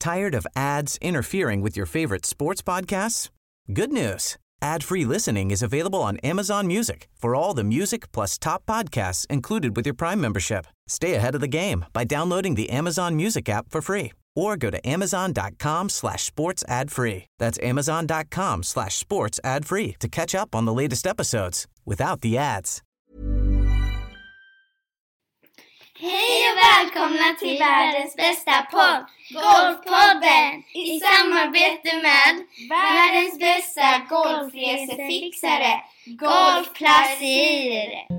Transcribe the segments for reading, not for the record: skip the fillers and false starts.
Tired of ads interfering with your favorite sports podcasts? Good news. Ad-free listening is available on Amazon Music for all the music plus top podcasts included with your Prime membership. Stay ahead of the game by downloading the Amazon Music app for free or go to amazon.com/sports ad free. That's amazon.com/sports ad free to catch up on the latest episodes without the ads. Hej och välkomna till världens bästa podd, Golfpodden, i samarbete med världens bästa golfresefixare, Golfplatsir.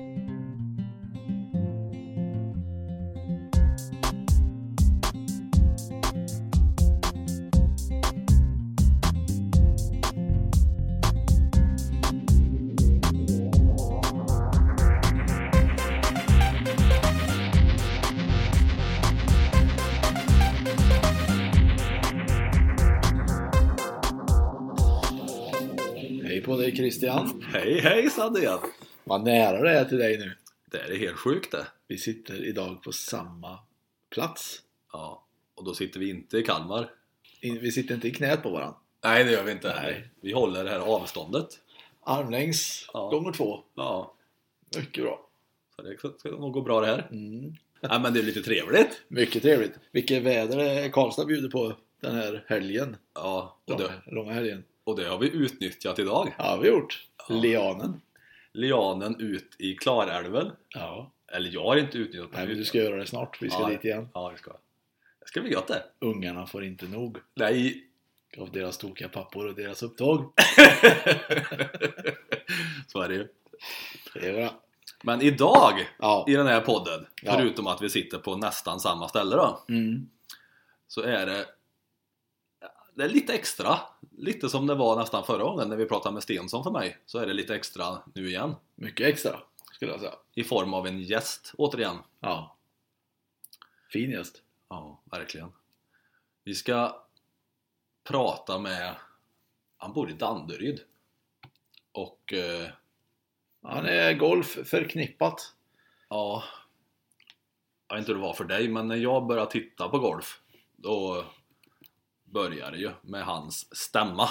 Hej på dig Christian. Hej Sandén. Vad nära det är till dig nu. Det är helt sjukt det. Vi sitter idag på samma plats. Ja, och då sitter vi inte i Kalmar. Vi sitter inte i knät på varandra. Nej, det gör vi inte. Nej. Vi håller det här avståndet. Armlängds gånger 2. Ja, Mycket bra. så det ska nog gå bra det här. Mm. Nej, men det är lite trevligt. Mycket trevligt. Vilket väder är Karlstad bjuder på den här helgen. Ja, Långa helgen. och det har vi utnyttjat idag. Ja, vi har gjort. Ja. Lianen ut i Klarälven. Ja. Eller jag har inte utnyttjat Nej, men du ska göra det snart. Vi ska dit igen. Ja, det ska bli gött det. Ungarna får inte nog Nej. av deras tokiga pappor och deras upptag. Så är det ju. Det är bra. Men idag, Ja. i den här podden, Ja. förutom att vi sitter på nästan samma ställe då, så är det lite extra. Lite som det var nästan förra gången när vi pratade med Stensson för mig. Så är det lite extra nu igen. Mycket extra, skulle jag säga. I form av en gäst, återigen. Ja. Fin gäst. Ja, verkligen. Vi ska prata med... Han bor i Danderyd. Och... Han är golf förknippat. Ja, jag vet inte hur det var för dig, men när jag började titta på golf, då började det ju med hans stämma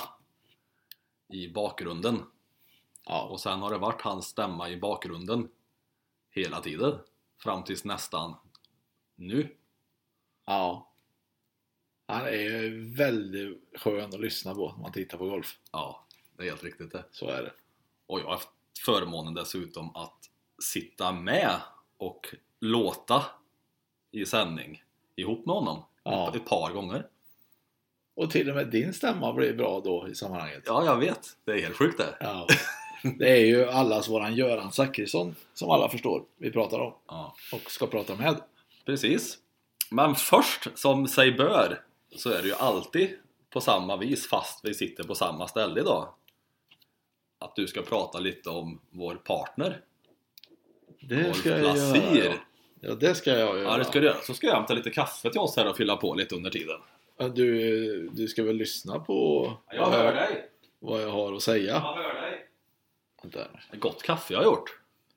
i bakgrunden. Ja. Och sen har det varit hans stämma i bakgrunden hela tiden, fram tills nästan nu. Ja. Han är väldigt skön att lyssna på när man tittar på golf. Ja, det är helt riktigt det. Så är det. Och jag har haft förmånen dessutom att sitta med och låta i sändning ihop med honom ett par gånger. Och till och med din stämma blir bra då i sammanhanget. Ja, jag vet. Det är helt sjukt det. Ja. Det är ju allas våran Göran Zachrisson som alla förstår vi pratar om. Ja. Och ska prata med. Precis. Men först, som sig bör, så är det ju alltid på samma vis, fast vi sitter på samma ställe idag, att du ska prata lite om vår partner. Det ska jag Golfplatsir. göra. Ja, det ska jag göra. Ja, det ska du göra. Så ska jag hämta lite kaffe till oss här och fylla på lite under tiden. Du ska väl lyssna på Jag hör dig. vad jag har att säga. Jag hör dig. Där. Gott kaffe jag har gjort.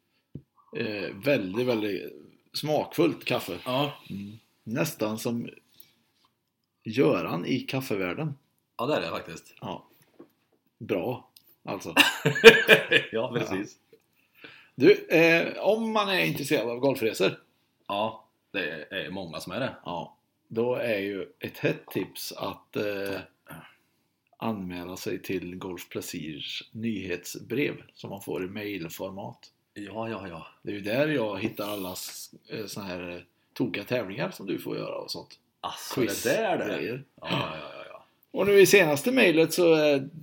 Väldigt, väldigt smakfullt kaffe. Ja. Nästan som Göran i kaffevärlden. Ja, det är det faktiskt. Ja. Bra, alltså. Ja, precis. Du, om man är intresserad av golfresor. Ja, det är många som är det. Ja. Då är ju ett hett tips att anmäla sig till Golfplatsirs nyhetsbrev som man får i mailformat. Ja. Det är ju där jag hittar alla såna här tokiga tävlingar som du får göra och sånt. Alltså, det där det. Grejer. Ja. Och nu i senaste mejlet så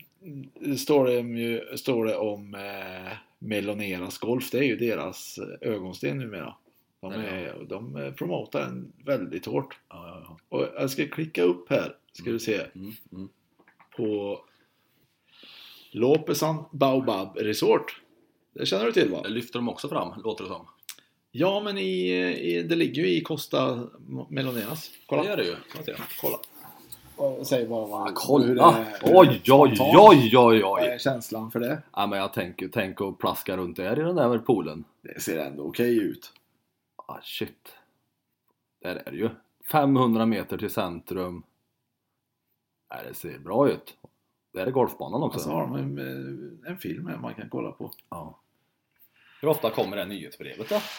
står det om Meloneras Golf. Det är ju deras ögonsten numera. De promotar den väldigt hårt. Ja. Och jag ska klicka upp här. Ska du se. På Lopesan Baobab Resort. Det känner du till, va? Det lyfter de också fram, låter det som. Ja, men det ligger ju i Costa Meloneras. Kolla. Det gör det ju. Kolla. Säg bara Kolla! hur det är. Oj. Vad är känslan för det? Ja, men jag tänk att plaska runt där i den där poolen. Det ser ändå okej ut. Ah, shit. Där är det ju. 500 meter till centrum. Nej, det ser bra ut. Det är golfbanan också. Och så har de en film här man kan kolla på. Ja. Hur ofta kommer det nyhetsbrevet då?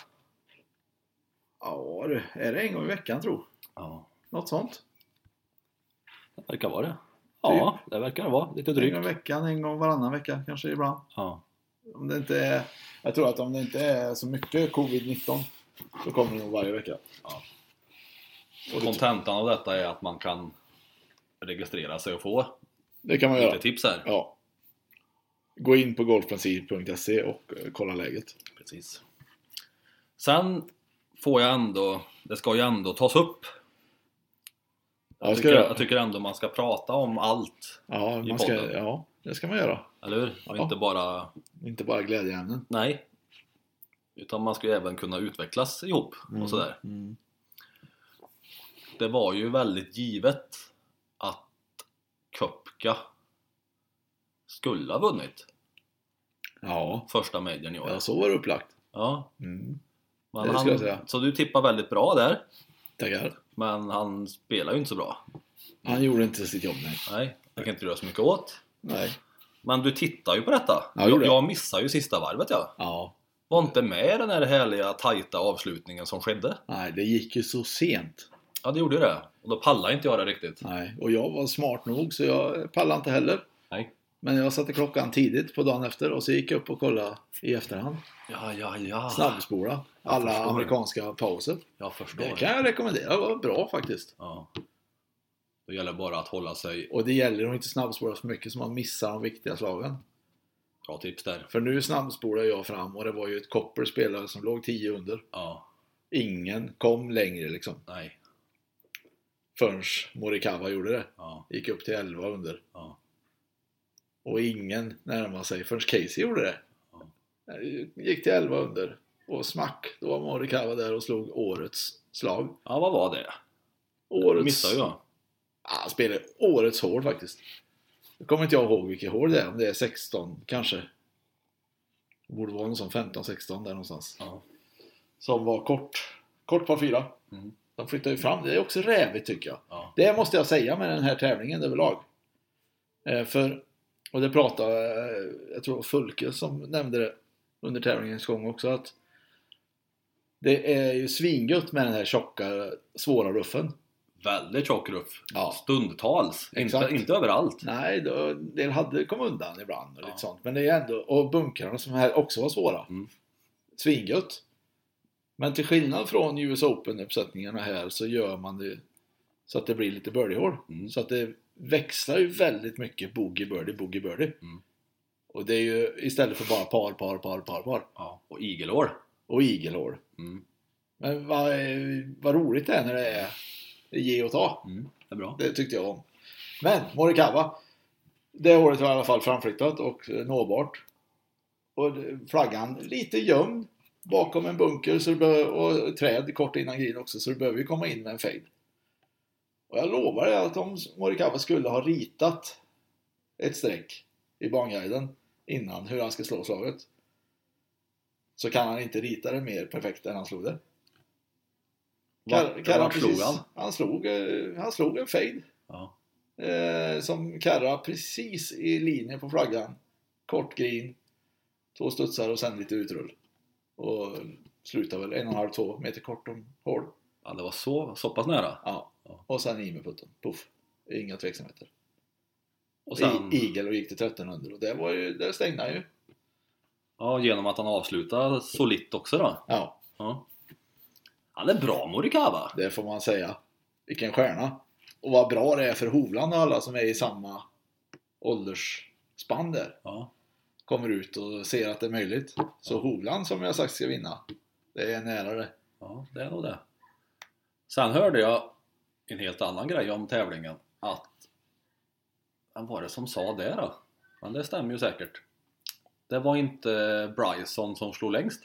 Ja, är det en gång i veckan tror jag. Ja. Något sånt. Det verkar vara det. Ja, det verkar det vara. Lite En drygt. gång i veckan, en gång varannan vecka kanske ibland. Ja. Om det inte är, jag tror att om det inte är så mycket covid-19 så kommer det nog varje vecka. Ja. Och kontentan av detta är att man kan registrera sig och få Det kan man lite göra. tips här. Ja. Gå in på golfprincip.se och kolla läget. Precis. Sen får jag ändå, det ska ju ändå tas upp. Jag tycker ändå man ska prata om allt Ja, i podden. det ska man göra. Eller hur? Och Ja. Inte bara glädjeämnen. Nej. Utan man ska ju även kunna utvecklas ihop och sådär. Mm. Det var ju väldigt givet att Köpka skulle ha vunnit Ja, första medien i år. så var det upplagt. Ja. Mm. Men Det ska jag säga. så du tippar väldigt bra där. Tackar. Men han spelar ju inte så bra. Han gjorde inte sitt jobb, nej. Nej, det kan inte göra så mycket åt. Nej. Men du tittar ju på detta. Ja, gjorde Jag missar ju sista varvet, ja. Ja. Var inte med i den här härliga, tajta avslutningen som skedde. Nej, det gick ju så sent. Ja, det gjorde ju det. Och då pallade inte jag det riktigt. Nej, och jag var smart nog så jag pallade inte heller. Nej. Men jag satte klockan tidigt på dagen efter och så gick jag upp och kollade i efterhand. Ja. Snabbspola. Alla förstår. amerikanska pauser. Jag förstår. Det kan jag rekommendera. Det var bra faktiskt. Ja. Det gäller bara att hålla sig. Och det gäller att inte snabbspola så mycket så man missar de viktiga slagen. Bra tips där. För nu snabbspolar jag fram och det var ju ett Copper spelare som låg 10 under. Ja. Ingen kom längre liksom. Nej. Förrän Morikawa gjorde det. Ja. Gick upp till 11 under. Ja. Och ingen närmade sig förrän Casey gjorde det. Gick till 11 under. Och smack, då var Morikawa där och slog årets slag. Ja, vad var det? Årets... Missade jag. Ja, han spelade årets hård faktiskt. Jag kommer inte jag ihåg vilket hård det är. Om det är 16 kanske. Det borde vara någon sån 15-16 där någonstans. Ja. Som var kort par 4. Mm. De flyttar ju fram. Det är också rävigt tycker jag. Ja. Det måste jag säga med den här tävlingen överlag. Och det pratade, jag tror Fulke som nämnde det under tävlingens gång också, att det är ju svingött med den här tjocka, svåra ruffen. Väldigt tjock ruff. Ja. Stundtals. Inte överallt. Nej, det hade kommit undan ibland och Ja. lite sånt. Men det är ändå, och bunkrarna som här också var svåra. Mm. Svingött. Men till skillnad från US Open-uppsättningarna här så gör man det så att det blir lite birdie-hål. Mm. Så att det växlar ju väldigt mycket boogie-birdie. Mm. Och det är ju istället för bara par. Ja. Och igelhår. Och igelhål. Mm. Men vad roligt det är när det är ge och ta. Mm. Det är bra. Det tyckte jag om. Men Morikawa, det hålet var i alla fall framflyttat och nåbart. Och flaggan lite gömd bakom en bunker så och träd kort innan green också, så det behöver ju komma in med en fade. Och jag lovar dig att om Morikawa skulle ha ritat ett streck i banguiden innan hur han ska slå slaget, så kan han inte rita det mer perfekt än han slog det. Han slog en fade. Ja. Som Karra precis i linje på flaggan. Kort green, 2 studsar och sen lite utrull. Och slutar väl 1,5-2 meter kort om hål. Ja, det var så pass nära. Ja. Och sen i med putten. Puff. Inga tveksamheter. Och sen, Igel och gick till 13 under. Och det stängde han ju. ja, genom att han avslutade solitt också då. Ja, Ja. Han är bra, Morikawa. det får man säga. Vilken stjärna. Och vad bra det är för Hovland och alla som är i samma åldersspann där. Ja. Kommer ut och ser att det är möjligt. Så Hovland som jag sagt ska vinna. Det är nära det. Ja, det är nog det. Sen hörde jag en helt annan grej om tävlingen. Att, vem var det som sa det då? Men det stämmer ju säkert. Det var inte Bryson som slog längst.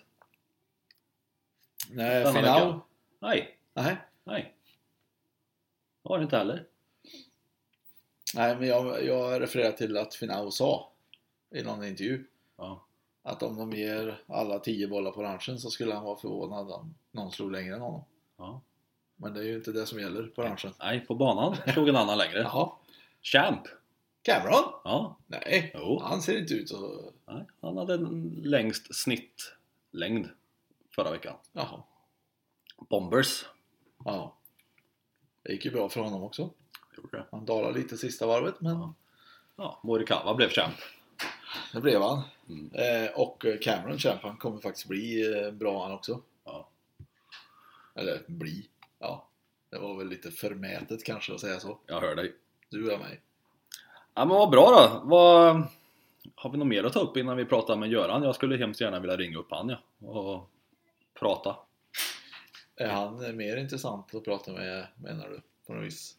Nej, Denna final. veckan. Nej. Det var det inte heller. Nej, men jag refererar till att Finau sa i någon intervju Ja. att om de ger alla 10 bollar på ranchen så skulle han vara förvånad om någon slog längre än honom. Ja. Men det är ju inte det som gäller på ranchen. Nej, på banan slog en annan längre. Jaha. Champ. Cameron? Ja. Nej, Jo. han ser inte ut så... Nej, han hade en längst snittlängd förra veckan. Jaha. Bombers. Ja. Det gick ju bra för honom också. Gjorde det. Han dalade lite sista varvet, men Ja, Morikawa blev champ. det blev han. Och Cameron Champ, han kommer faktiskt bli bra han också. Ja. Eller bli. Ja. Det var väl lite förmätet kanske att säga så. Jag hör dig. Du och mig. Ja, men vad bra då. Har vi något mer att ta upp innan vi pratar med Göran? Jag skulle hemskt gärna vilja ringa upp han och prata. Är han mer intressant att prata med, menar du? På något vis.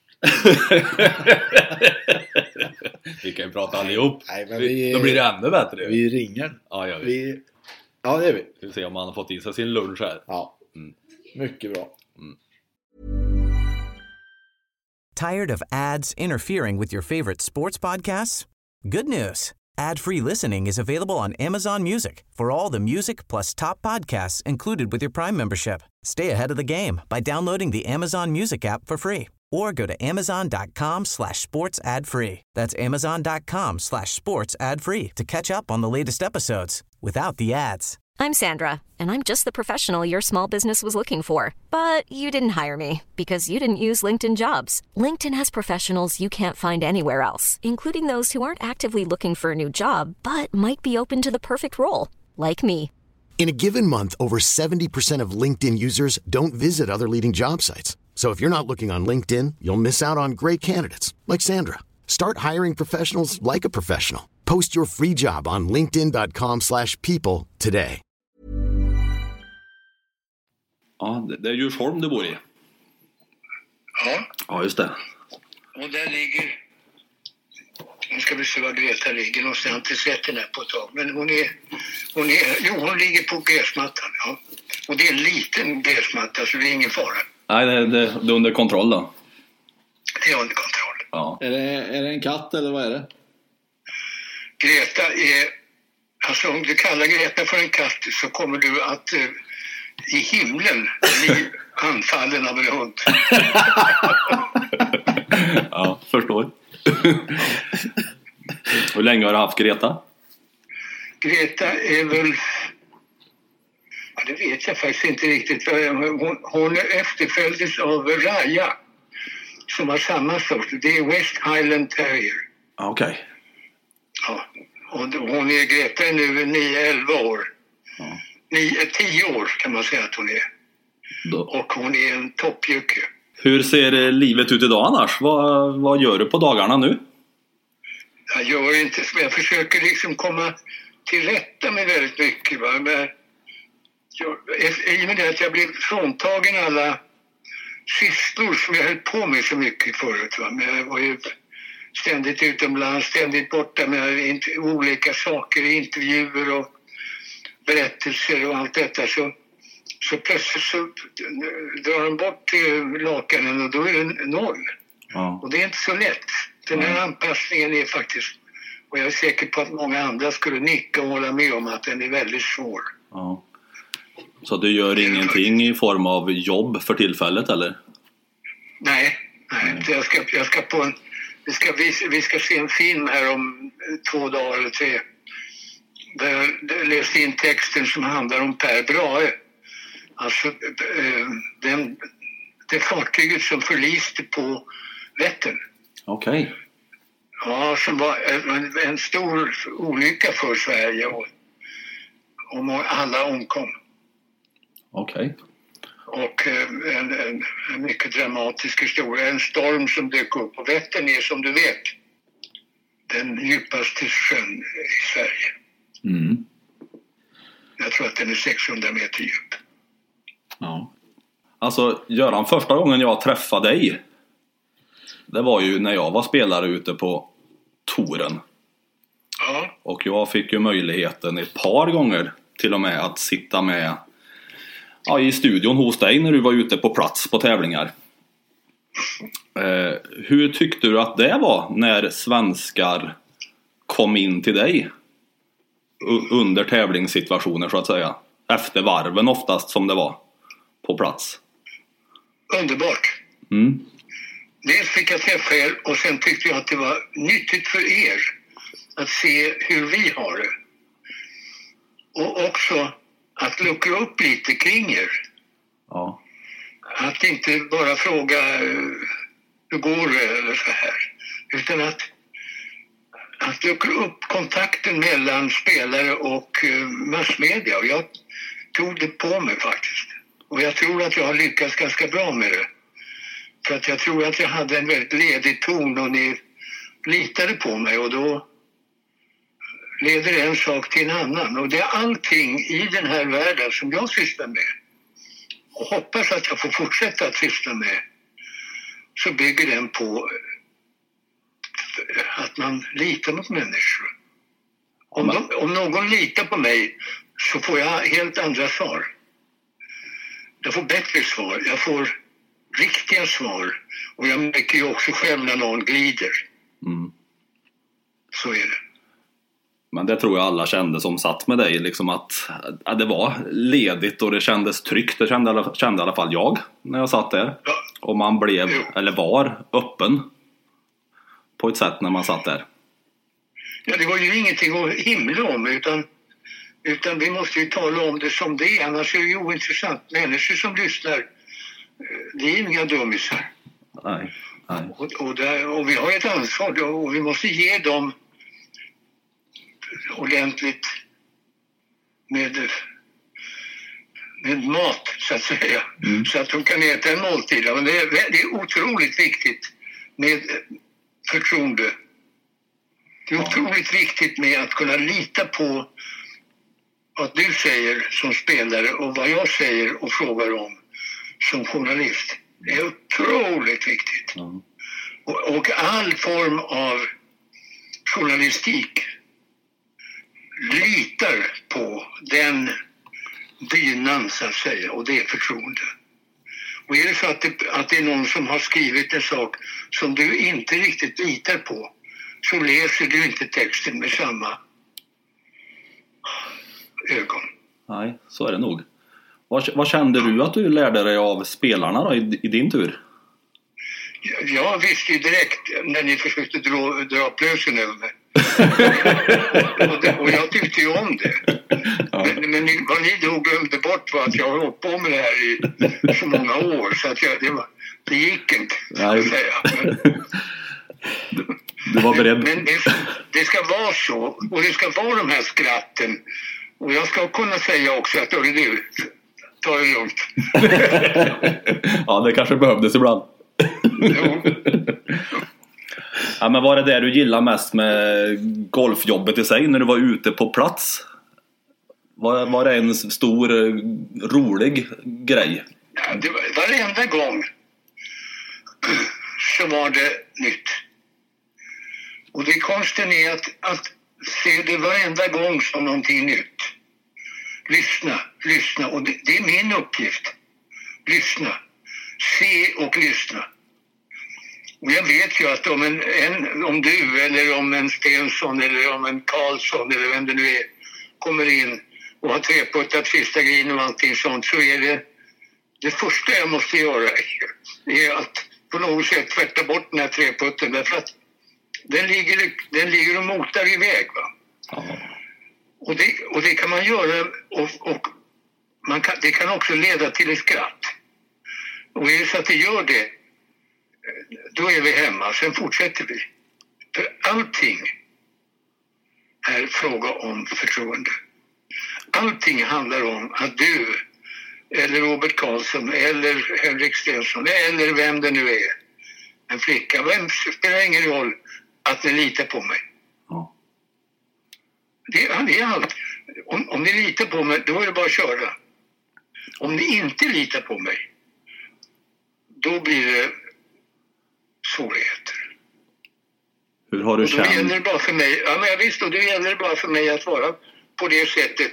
Vi kan ju prata allihop. Nej, men Då blir det ännu bättre. Vi ringer. Ja, gör vi. Ja, det är vi. Vi får se om han har fått i sig sin lunch här. Ja. Mycket bra. Tired of ads interfering with your favorite sports podcasts? Good news. Ad-free listening is available on Amazon Music for all the music plus top podcasts included with your Prime membership. Stay ahead of the game by downloading the Amazon Music app for free or go to amazon.com/sports ad free. That's amazon.com/sports ad free to catch up on the latest episodes without the ads. I'm Sandra, and I'm just the professional your small business was looking for. But you didn't hire me because you didn't use LinkedIn Jobs. LinkedIn has professionals you can't find anywhere else, including those who aren't actively looking for a new job, but might be open to the perfect role, like me. In a given month, over 70% of LinkedIn users don't visit other leading job sites. So if you're not looking on LinkedIn, you'll miss out on great candidates, like Sandra. Start hiring professionals like a professional. Post your free job on linkedin.com/people today. Ja, det är Djursholm du bor i. Ja, Ja, just det. och där ligger... Nu ska vi se var Greta ligger någonstans. Jag har inte sett henne på ett tag. Men hon ligger på gräsmattan. Ja. Och det är en liten gräsmatta så det är ingen fara. Nej, det är under kontroll då. Det är under kontroll. Ja. Är det en katt eller vad är det? Greta är... Alltså om du kallar Greta för en katt så kommer du att i himlen bli anfallen av en hund. Ja, förstår. Hur länge har du haft Greta? Greta är väl... Ja, det vet jag faktiskt inte riktigt. Hon efterföljdes av Raya som har samma sort. Det är West Highland Terrier. Okej. Ja, och hon är Greta är nu 9-11 år. Ja. 10 år kan man säga att hon är. Då. Och hon är en toppjocke. Hur ser livet ut idag annars? Vad gör du på dagarna nu? Jag gör inte så. Jag försöker liksom komma till rätta med väldigt mycket. Va? Men i och med det att jag blev fråntagen alla sysslor som jag höll på med så mycket förut. Va? Men jag var ju ständigt utomlands, ständigt borta med olika saker, intervjuer och berättelser och allt detta. Så plötsligt så drar de bort lakanen och då är det noll. Ja. Och det är inte så lätt. Den här anpassningen är faktiskt, och jag är säker på att många andra skulle nicka och hålla med om att den är väldigt svår. Ja. Så du gör ingenting i form av jobb för tillfället eller? Nej. Jag ska på vi ska se en film här om 2 dagar eller 3. Där jag läste in texten som handlar om Per Brahe. Alltså det fartyget som förliste på Vättern. Okej. Ja, som var en stor olycka för Sverige och alla omkom. Okej. Och en mycket dramatisk historia. En storm som dök upp på Vättern är som du vet den djupaste sjön i Sverige. Mm. Jag tror att den är 600 meter djup. Ja. Alltså Göran, första gången jag träffade dig, det var ju när jag var spelare ute på touren. Ja. Och jag fick ju möjligheten ett par gånger till och med att sitta med i studion hos dig när du var ute på plats på tävlingar. Hur tyckte du att det var när svenskar kom in till dig under tävlingssituationer så att säga? Efter varven oftast som det var på plats. Underbart. Mm. dels fick jag träffa er och sen tyckte jag att det var nyttigt för er att se hur vi har det. Och också att luckra upp lite kring er. Ja. Att inte bara fråga hur går det eller så här. Utan att luckra upp kontakten mellan spelare och massmedia. Och jag tog det på mig faktiskt. Och jag tror att jag har lyckats ganska bra med det. För att jag tror att jag hade en väldigt ledig ton och ni litade på mig. Och då leder en sak till en annan. Och det är allting i den här världen som jag sysslar med. Och hoppas att jag får fortsätta att syssla med. Så bygger den på att man litar mot människor. Om någon litar på mig så får jag helt andra svar. Jag får bättre svar. Jag får riktiga svar. Och jag märker ju också själv när någon glider. Mm. Så är det. Men det tror jag alla kände som satt med dig. Liksom att det var ledigt och det kändes tryggt. Det kände i alla fall jag när jag satt där. Ja. Och man blev, eller var, öppen på ett sätt när man satt där. Ja, det var ju ingenting att himla om utan vi måste ju tala om det som det är. Annars är det ju ointressant. Människor som lyssnar, det är inga dummisar. Nej. Och vi har ett ansvar och vi måste ge dem ordentligt med mat så att säga. Så att de kan äta en måltid. Men det är otroligt viktigt med förtroende. Det är otroligt viktigt med att kunna lita på vad du säger som spelare och vad jag säger och frågar om som journalist. Det är otroligt viktigt. Och all form av journalistik litar på den dynan så att säga, och det är förtroende. Och är det så att det är någon som har skrivit en sak som du inte riktigt litar på, så läser du inte texten med samma ögon. Nej, så är det nog. Vad kände du att du lärde dig av spelarna då, i din tur? Jag visste ju direkt när ni försökte dra plösen över mig. och jag tyckte ju om det. Ja. Men vad ni då glömde bort var att jag har hållit på med det här i så många år. Så att det gick inte, så att säga. Du var beredd. Men det ska vara så. Och det ska vara de här skratten. Och jag ska kunna säga också att du ta det lugnt. Ja, det kanske behövdes ibland. Jo. Ja, men vad är det du gillar mest med golfjobbet i sig när du var ute på plats? Var det en stor, rolig grej? Ja, varenda gång så var det nytt. Och det konsten är att se det varenda gång som någonting nytt. Lyssna. Och det är min uppgift. Lyssna. Se och lyssna. Och jag vet ju att om du eller om en Stensson eller om en Karlsson eller vem det nu är kommer in och har treputtat sista green och allting sånt, så är det första jag måste göra är att på något sätt tvätta bort den här treputten, därför att den ligger och motar iväg, va? Och det kan man göra och det kan också leda till ett skratt. Och är det så att det gör det, då är vi hemma, sen fortsätter vi. För allting är fråga om förtroende. Allting handlar om att du eller Robert Karlsson eller Henrik Stensson eller vem det nu är, en flicka, vem spelar ingen roll, att ni litar på mig. Ja. Det är allt. Om ni litar på mig, då är det bara att köra. Om ni inte litar på mig, då blir det svårigheter. Hur har du känt? Då gäller det bara för mig, ja men jag visste, och då gäller det bara för mig att vara på det sättet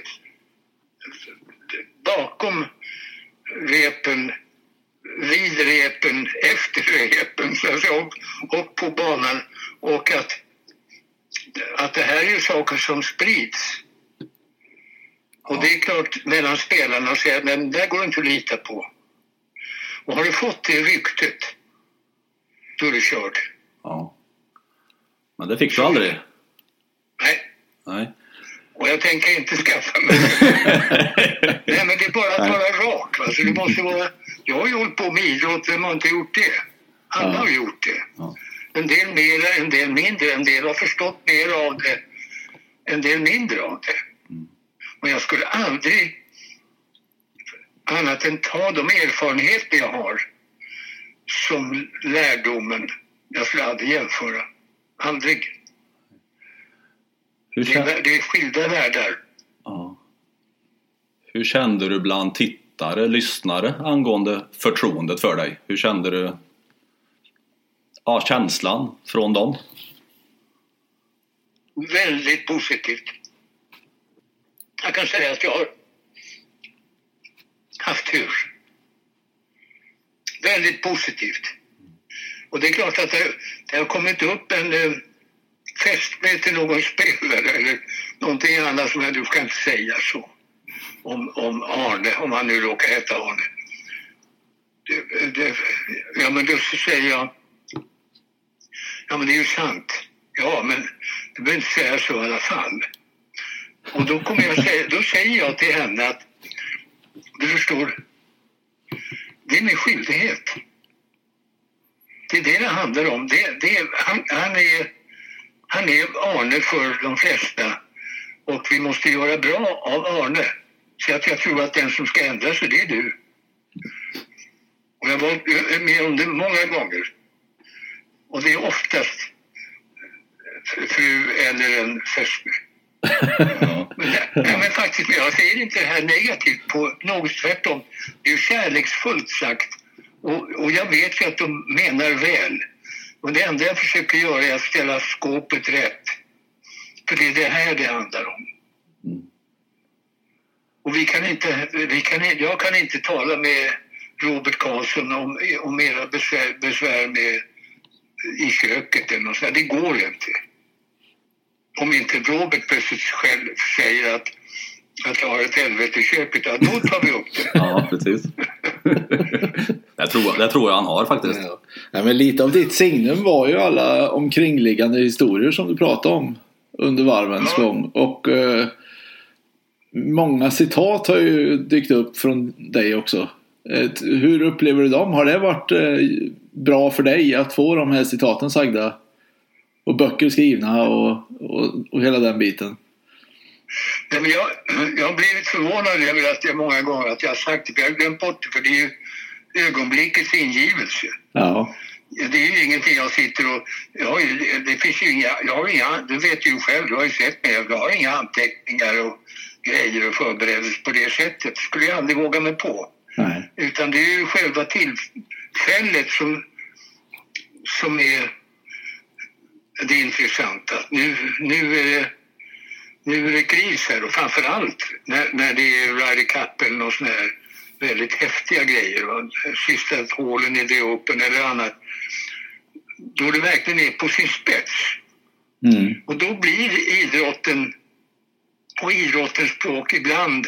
bakom repen, vid repen, efter repen, så att säga, och på banan, och att det här är ju saker som sprids. Och det är klart mellan spelarna och säger att det där går inte att lita på. Och har du fått det ryktet, då är det kört. Ja. Men det fick du aldrig? Nej. Och jag tänker inte skaffa mig. Nej, men det är bara att vara rak. Va? Så det måste vara... Jag har ju hållit på med idrott, vem har inte gjort det? Alla har gjort det. Ja. En del mer, en del mindre. En del har förstått mer av det, en del mindre av det. Och jag skulle aldrig annat än ta de erfarenheter jag har som lärdomen. Jag skulle aldrig jämföra. Aldrig. Det är skilda världar. Ja. Hur kände du bland tittare, lyssnare angående förtroendet för dig? Hur kände du känslan från dem? Väldigt positivt. Jag kan säga att jag har haft tur. Väldigt positivt. Och det är klart att det har kommit upp en fästmö till någon spelare eller någonting annat som du kan inte säga så. Om Arne, om han nu råkar heta Arne. Ja, men då säger jag, ja men det är ju sant. Ja, men du behöver inte säga så i alla fall. Och då säger jag till henne att, du förstår, det är min skyldighet. Det är det handlar om. Han är Arne för de flesta. Och vi måste göra bra av Arne. Så att jag tror att den som ska ändra sig, det är du. Och jag var med om det många gånger. Och det är oftast fru eller en fästmö. Men faktiskt, jag säger inte det här negativt på något tvärtom. Det är kärleksfullt sagt. Och jag vet ju att de menar väl. Och det enda jag försöker göra är att ställa skåpet rätt. För det är det här det handlar om. Och jag kan inte tala med Robert Karlsson om era besvär med i köket eller något sånt. Det går inte. Om inte Robert plötsligt själv säger att jag har ett helvete i köket, då tar vi upp det. Ja, precis. Det tror jag han har faktiskt. Ja, men lite av ditt signum var ju alla omkringliggande historier som du pratade om under varvens gång. Och många citat har ju dykt upp från dig också. Hur upplever du dem? Har det varit bra för dig att få de här citaten sagda? Och böcker skrivna och hela den biten? Nej, men jag har blivit förvånad över att jag många gånger att jag har sagt det. Jag har glömt bort det, för det är ju ögonblickets ingivelse. Ja. Det är ju ingenting jag sitter och... Det finns ju inga... Du vet ju själv, du har ju sett mig. Jag har inga anteckningar och grejer och förberedelser på det sättet. Det skulle jag aldrig våga mig på. Nej. Utan det är ju själva tillfället som är det intressanta. Nu är det kris här, och framförallt när det är Ryder Cup eller något sån här väldigt häftiga grejer, va? Sista hålen i det Open eller annat, då det verkligen är på sin spets. Och då blir idrotten och idrottens språk ibland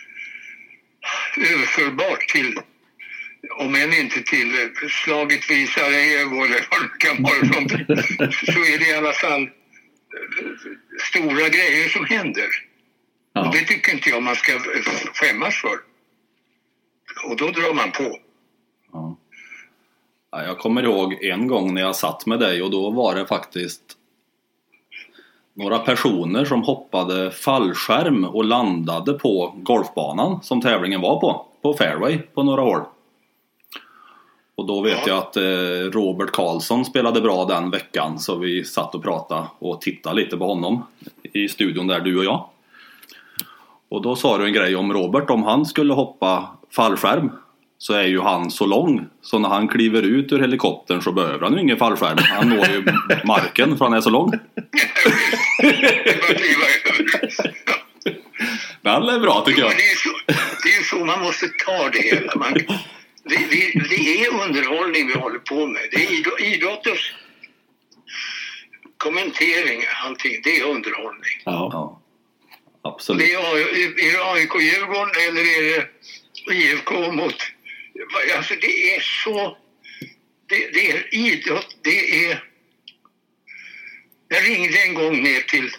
överförbart till, om än inte till slaget vid Sarajevo eller vad det kan vara, så är det i alla fall stora grejer som händer. Ja. Och det tycker inte jag man ska skämmas för. Och då drar man på. Ja. Jag kommer ihåg en gång när jag satt med dig, och då var det faktiskt några personer som hoppade fallskärm och landade på golfbanan som tävlingen var på fairway på några hål. Och då vet jag att Robert Karlsson spelade bra den veckan, så vi satt och pratade och tittade lite på honom i studion där, du och jag. Och då sa du en grej om Robert, om han skulle hoppa fallskärm så är ju han så lång, så när han kliver ut ur helikoptern så behöver han ju ingen fallskärm. Han når ju marken för han är så lång. Den är bra tycker jag. Det är ju så man måste ta det hela. Det är underhållning vi håller på med. Det är idrottens kommentering, allting. Det är underhållning. Ja, absolut. Det är det AIK-Djurgården eller är det IFK mot... Alltså det är så det är idrott, det är... Jag ringde en gång ner till...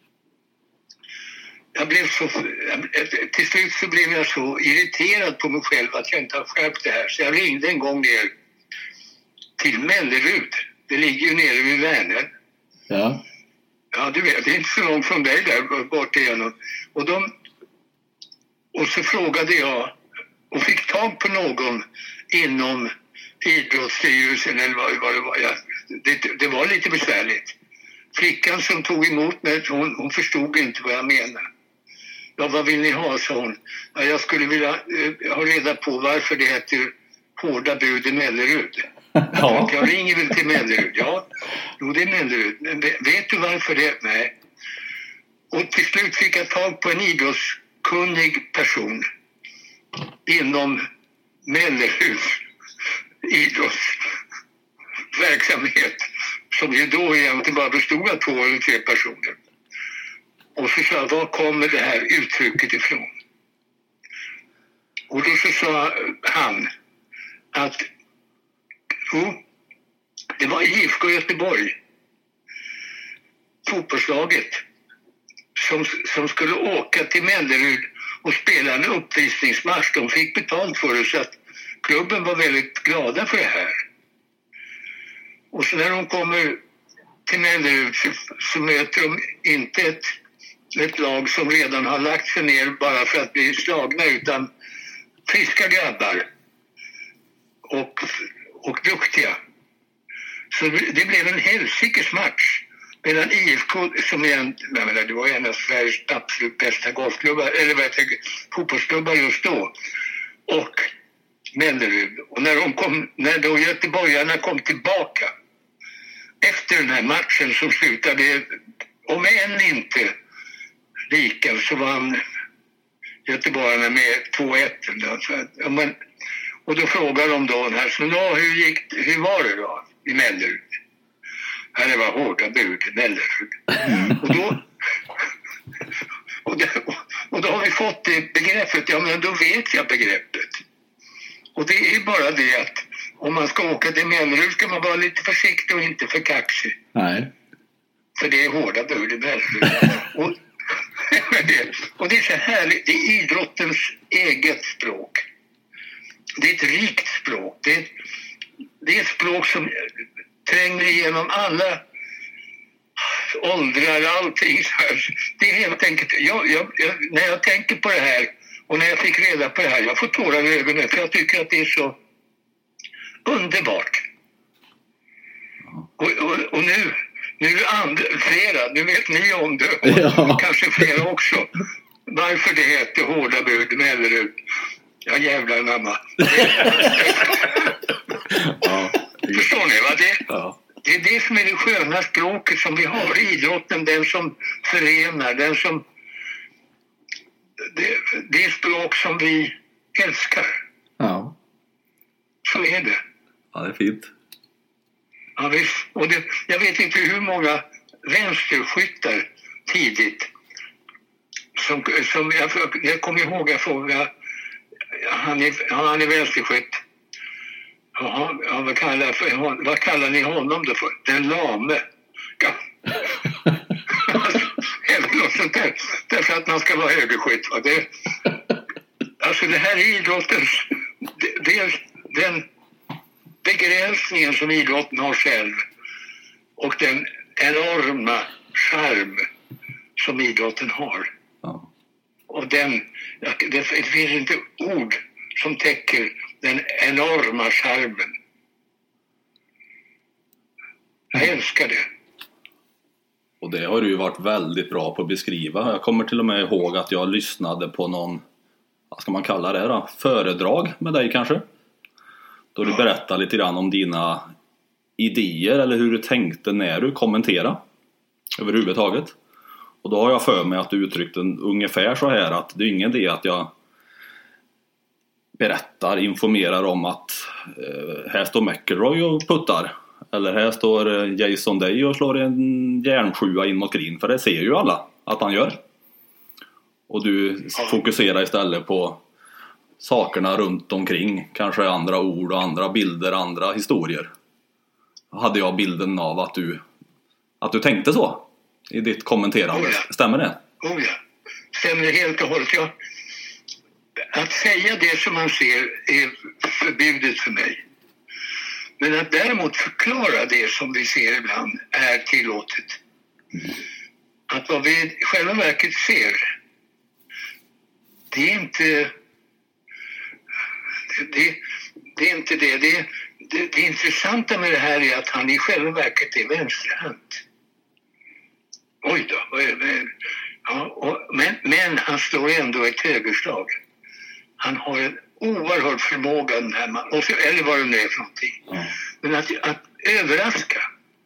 Till slut så blev jag så irriterad på mig själv att jag inte har skärpt det här. Så jag ringde en gång ner till Mellerud. Det ligger ju nere vid Vänern. Ja. Ja, du vet, det är inte så långt från dig där bort igenom. Och så frågade jag och fick tag på någon inom idrottsstyrelsen eller vad det var. Det var lite besvärligt. Flickan som tog emot mig, hon förstod inte vad jag menade. Ja, vad vill ni ha, sa hon. Ja, jag skulle vilja ha reda på varför det heter hårda bud i Mellerud. Ja. Jag ringer väl till Mellerud. Ja, jo, det är Mellerud. Men vet du varför det? Nej. Och till slut fick jag tag på en idrottskunnig person inom Melleruds idrottsverksamhet, som ju då egentligen bara bestod av 2 eller 3 personer. Och så sa jag, var kommer det här uttrycket ifrån? Och då så sa han att det var IFK Göteborg, fotbollslaget, som skulle åka till Mellerud och spela en uppvisningsmatch. De fick betalt för det, så att klubben var väldigt glada för det här. Och så när de kommer till Mellerud så möter de inte ett lag som redan har lagt sig ner bara för att bli slagna, utan friska grabbar och duktiga. Så det blev en helsikes match mellan IFK, som det var en av Sveriges absolut bästa golfklubbar, eller fotbollsklubbar just då, och Mellerud. Och när då göteborgarna kom tillbaka efter den här matchen som slutade, om än inte lika, så vann göteborgarna med 2-1. Och då frågade de då här, så hur var det då i Mellerud? Ja, det var hårda bud i Mellerud. Och då har vi fått det begreppet. Ja, men då vet jag begreppet. Och det är bara det att om man ska åka till Mellerud ska man vara lite försiktig och inte för kaxig. Nej. För det är hårda bud i Mellerud. Och det är så härligt. Det är idrottens eget språk. Det är ett rikt språk. Det är ett språk som tränger igenom alla åldrar, allting. Det är helt enkelt, när jag tänker på det här och när jag fick reda på det här, jag får tårar i ögonen, för jag tycker att det är så underbart. Och nu är flera, nu vet ni om det, och kanske flera också, varför det heter hårda bud i Mellerud. Ja, jävlar mamma. Förstår ni vad det? Ja. Det är det som är det sköna språket som vi har i idrotten, den som förenar, det är språk som vi älskar. Ja. Så är det. Ja, det är fint. Ja, visst. Och jag vet inte hur många vänsterskyttar tidigt som jag kommer ihåg, jag frågade, han är vänsterskytt. Ja, vad kallar ni honom då för? Den lame. Ja. Eller något sånt där. Därför att man ska vara högerskytt. Va? Alltså det här är idrottens... Det är den begränsningen som idrotten har själv. Och den enorma charm som idrotten har. Ja. Och det finns inte ord som täcker den enorma charmen. Jag älskar det. Och det har du ju varit väldigt bra på att beskriva. Jag kommer till och med ihåg att jag lyssnade på någon, vad ska man kalla det då? Föredrag med dig kanske? Då du berättade lite grann om dina idéer eller hur du tänkte när du kommenterade överhuvudtaget. Och då har jag för mig att du uttryckte ungefär så här, att det är ingen idé att jag berättar, informerar om att här står McElroy och puttar, eller här står Jason Day och slår en järnsjua in mot green, för det ser ju alla att han gör. Och du fokuserar istället på sakerna runt omkring, kanske andra ord och andra bilder, andra historier. hade jag bilden av att du tänkte så i ditt kommenterande. Stämmer det? Oh ja, stämmer helt och hållet. Att säga det som man ser är förbjudet för mig. Men att däremot förklara det som vi ser ibland är tillåtet. Att vad vi i själva verket ser, det är inte det. Det intressanta med det här är att han i själva verket är vänsterhänt. Oj då. Ja, men han slår ändå ett högerslag. Han har en oerhörd förmåga, eller vad det nu är för någonting. Men att överraska.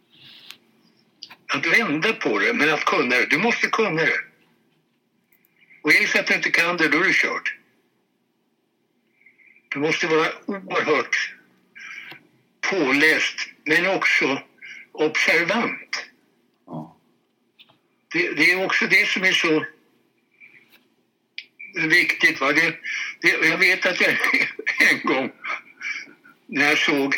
Att vända på det, men att kunna det. Du måste kunna det. Och är det så att du inte kan det, då är du kört. Du måste vara oerhört påläst, men också observant. Det är också det som är så viktigt. Va? Jag vet att jag en gång när jag såg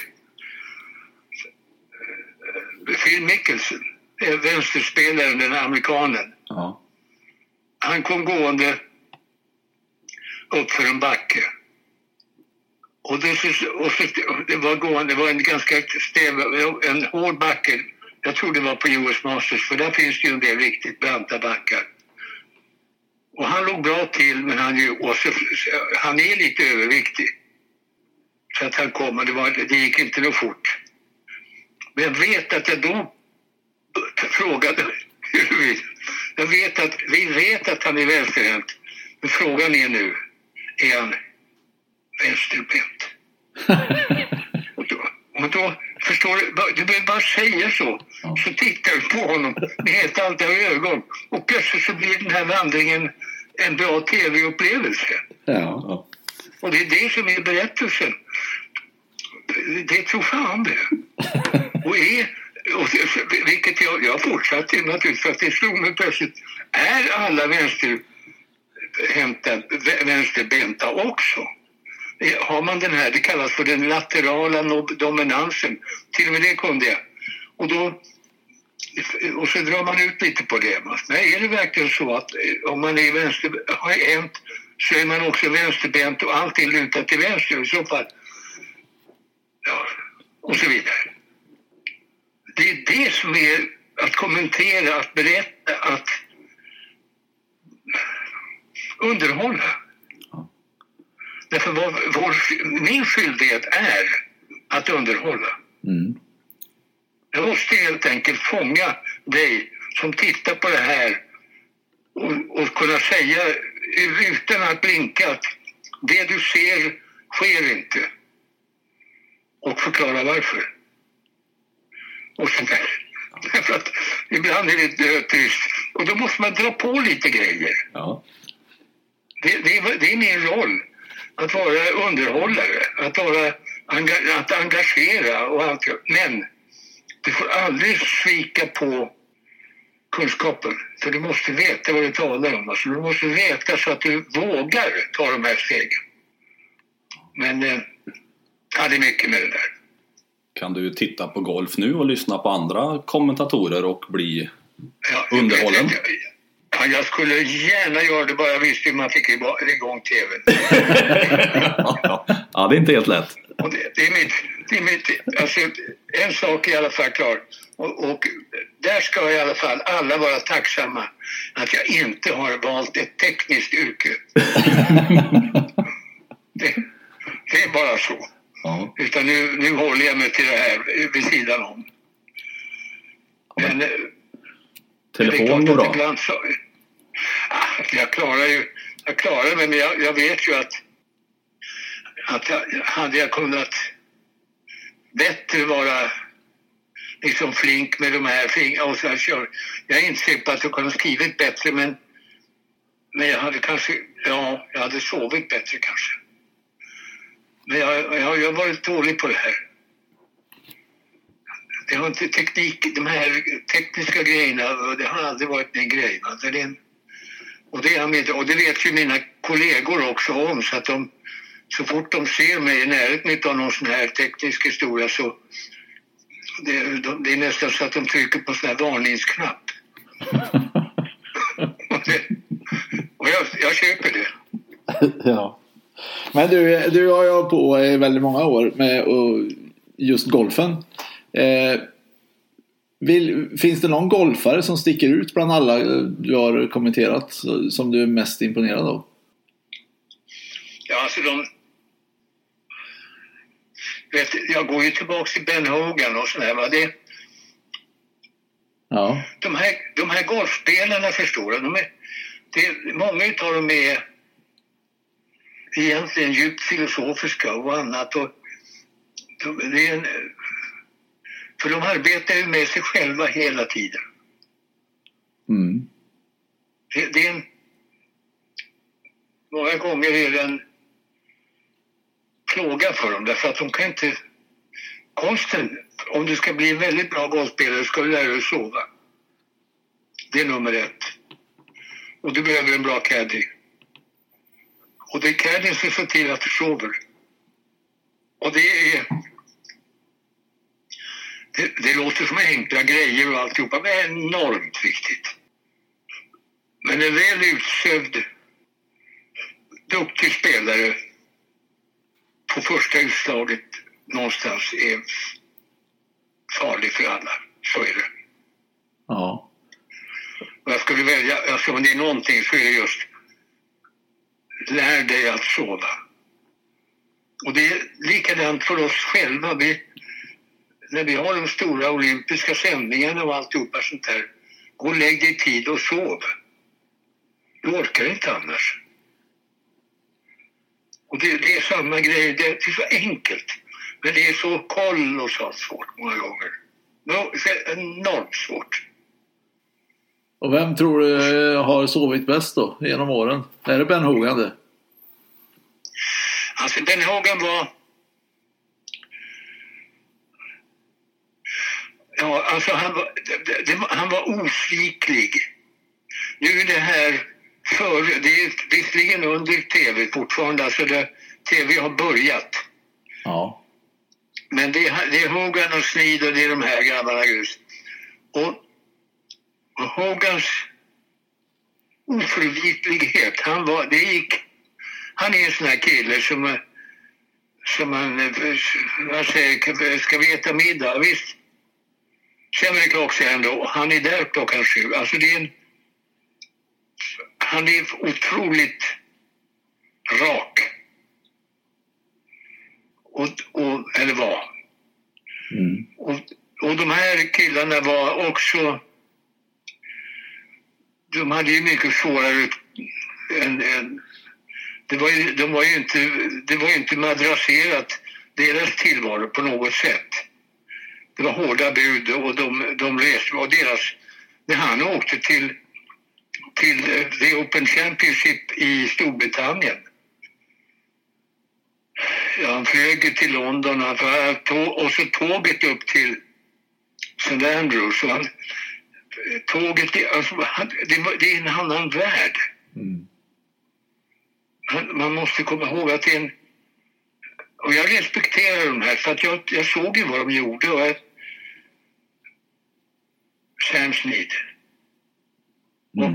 Phil Mickelson, vänsterspelaren, den amerikanen. Han kom gående upp för en backe. Och det var en ganska en hård backe. Jag tror det var på US Masters, för där finns det ju en del riktigt branta backar. Och han låg bra till, men han är lite överviktig. Så att han kom, och det gick inte nog fort. Men jag vet att jag då frågade, vi vet att han är vänsterhänt. Men frågan är nu, är han vänsterbent? Och då förstår du behöver bara säga så. Så tittar du på honom med helt andra ögon. Och plötsligt så blir den här vandringen en bra tv-upplevelse. Ja. Och det är det som är berättelsen. Det tror fan det. Vilket jag fortsatte naturligtvis, för att det slog mig plötsligt. Är alla vänsterbenta också? Har man den här, det kallas för den laterala dominansen. Till och med det kunde jag. Och så drar man ut lite på det. Nej, är det verkligen så att om man är vänsterbent så är man också vänsterbent och allting lutar till vänster i så fall? Ja, och så vidare. Det är det som är att kommentera, att berätta, att underhålla. Därför min skyldighet är att underhålla. Jag måste helt enkelt fånga dig som tittar på det här och kunna säga utan att blinka att det du ser sker inte. Och förklara varför. Och sådär. Därför att ibland är det dödtyst. Och då måste man dra på lite grejer. Ja. Det är min roll. Att vara underhållare. Att engagera och allt. Men du får aldrig svika på kunskapen. För du måste veta vad du talar om. Alltså, du måste veta så att du vågar ta de här stegen. Men det är mycket med det där. Kan du titta på golf nu och lyssna på andra kommentatorer och bli underhållen? Jag skulle gärna göra det, bara jag visste hur man fick igång tvn. Ja, det är inte helt lätt. Och det är mitt alltså, en sak är i alla fall klar. Och där ska i alla fall alla vara tacksamma att jag inte har valt ett tekniskt yrke. Det är bara så. Ja. Utan nu håller jag mig till det här vid sidan om. Men telefon går bra. Ibland så, jag klarar mig, men jag vet ju att hade jag kunnat bättre vara liksom flink med de här fingrarna och så här, jag är inte säker på att jag kunde skrivit bättre, men jag hade kanske, jag hade sovit bättre kanske. Men jag har varit dålig på det här. Det har inte de här tekniska grejerna, det har aldrig varit min grej. Och det vet ju mina kollegor också om, så att så fort de ser mig i närheten av någon sån här teknisk historia så Det är nästan så att de trycker på sån här varningsknapp. och jag köper det. Ja. Men du har ju på i väldigt många år med just golfen. Finns det någon golfare som sticker ut bland alla du har kommenterat som du är mest imponerad av? Ja, alltså jag går ju tillbaka till Ben Hogan och sådär, va? Ja. De här golfspelarna, förstår du, många utav dem är egentligen djupt filosofiska och annat, och för de arbetar ju med sig själva hela tiden. Mm. Många gånger är det en plåga för dem, därför att de kan inte... Konsten, om du ska bli en väldigt bra golfspelare ska du lära dig att sova. Det är nummer 1. Och du behöver en bra caddy. Och det är caddien som ser till att du sover. Och det låter som enkla grejer och alltihopa, men det är enormt viktigt. Men en väl utsövd, duktig spelare på första utslaget någonstans är farlig för alla. Så är det. Ja. Och jag skulle välja, alltså om det är någonting så är det just lär dig att sova. Och det är likadant för oss själva. När vi har de stora olympiska sändningarna och alltihopa sånt här, gå och lägg dig i tid och sov. Du orkar inte annars. Och det är samma grej, det är så enkelt. Men det är så kolossalt svårt många gånger. Det är enormt svårt. Och vem tror du har sovit bäst då genom åren? Är det Ben Hogan det? Alltså Ben Hogan var... Ja, alltså han var osviklig. Nu är det här det är visserligen under tv fortfarande, alltså tv har börjat. Ja. Men det är Hogan och Sneed och det är de här grabbarna just. Och Hogans oförvitlighet, han är en sån här kille som man ska vi äta middag, visst. Sen är det klockan ändå, han är där klockan 7. Alltså han är otroligt rak. Eller var. Mm. Och de här killarna var också, de hade ju mycket svårare det var ju inte madrasserat deras tillvaro på något sätt. Det var hårda bud och de reste, och när han åkte till The Open Championship i Storbritannien. Ja, han flög till London och så tåget upp till St. Andrews. Och det är en annan värld. Mm. Man måste komma ihåg att och jag respekterar de här, för att jag såg ju vad de gjorde. Och Sam Sneed. Mm.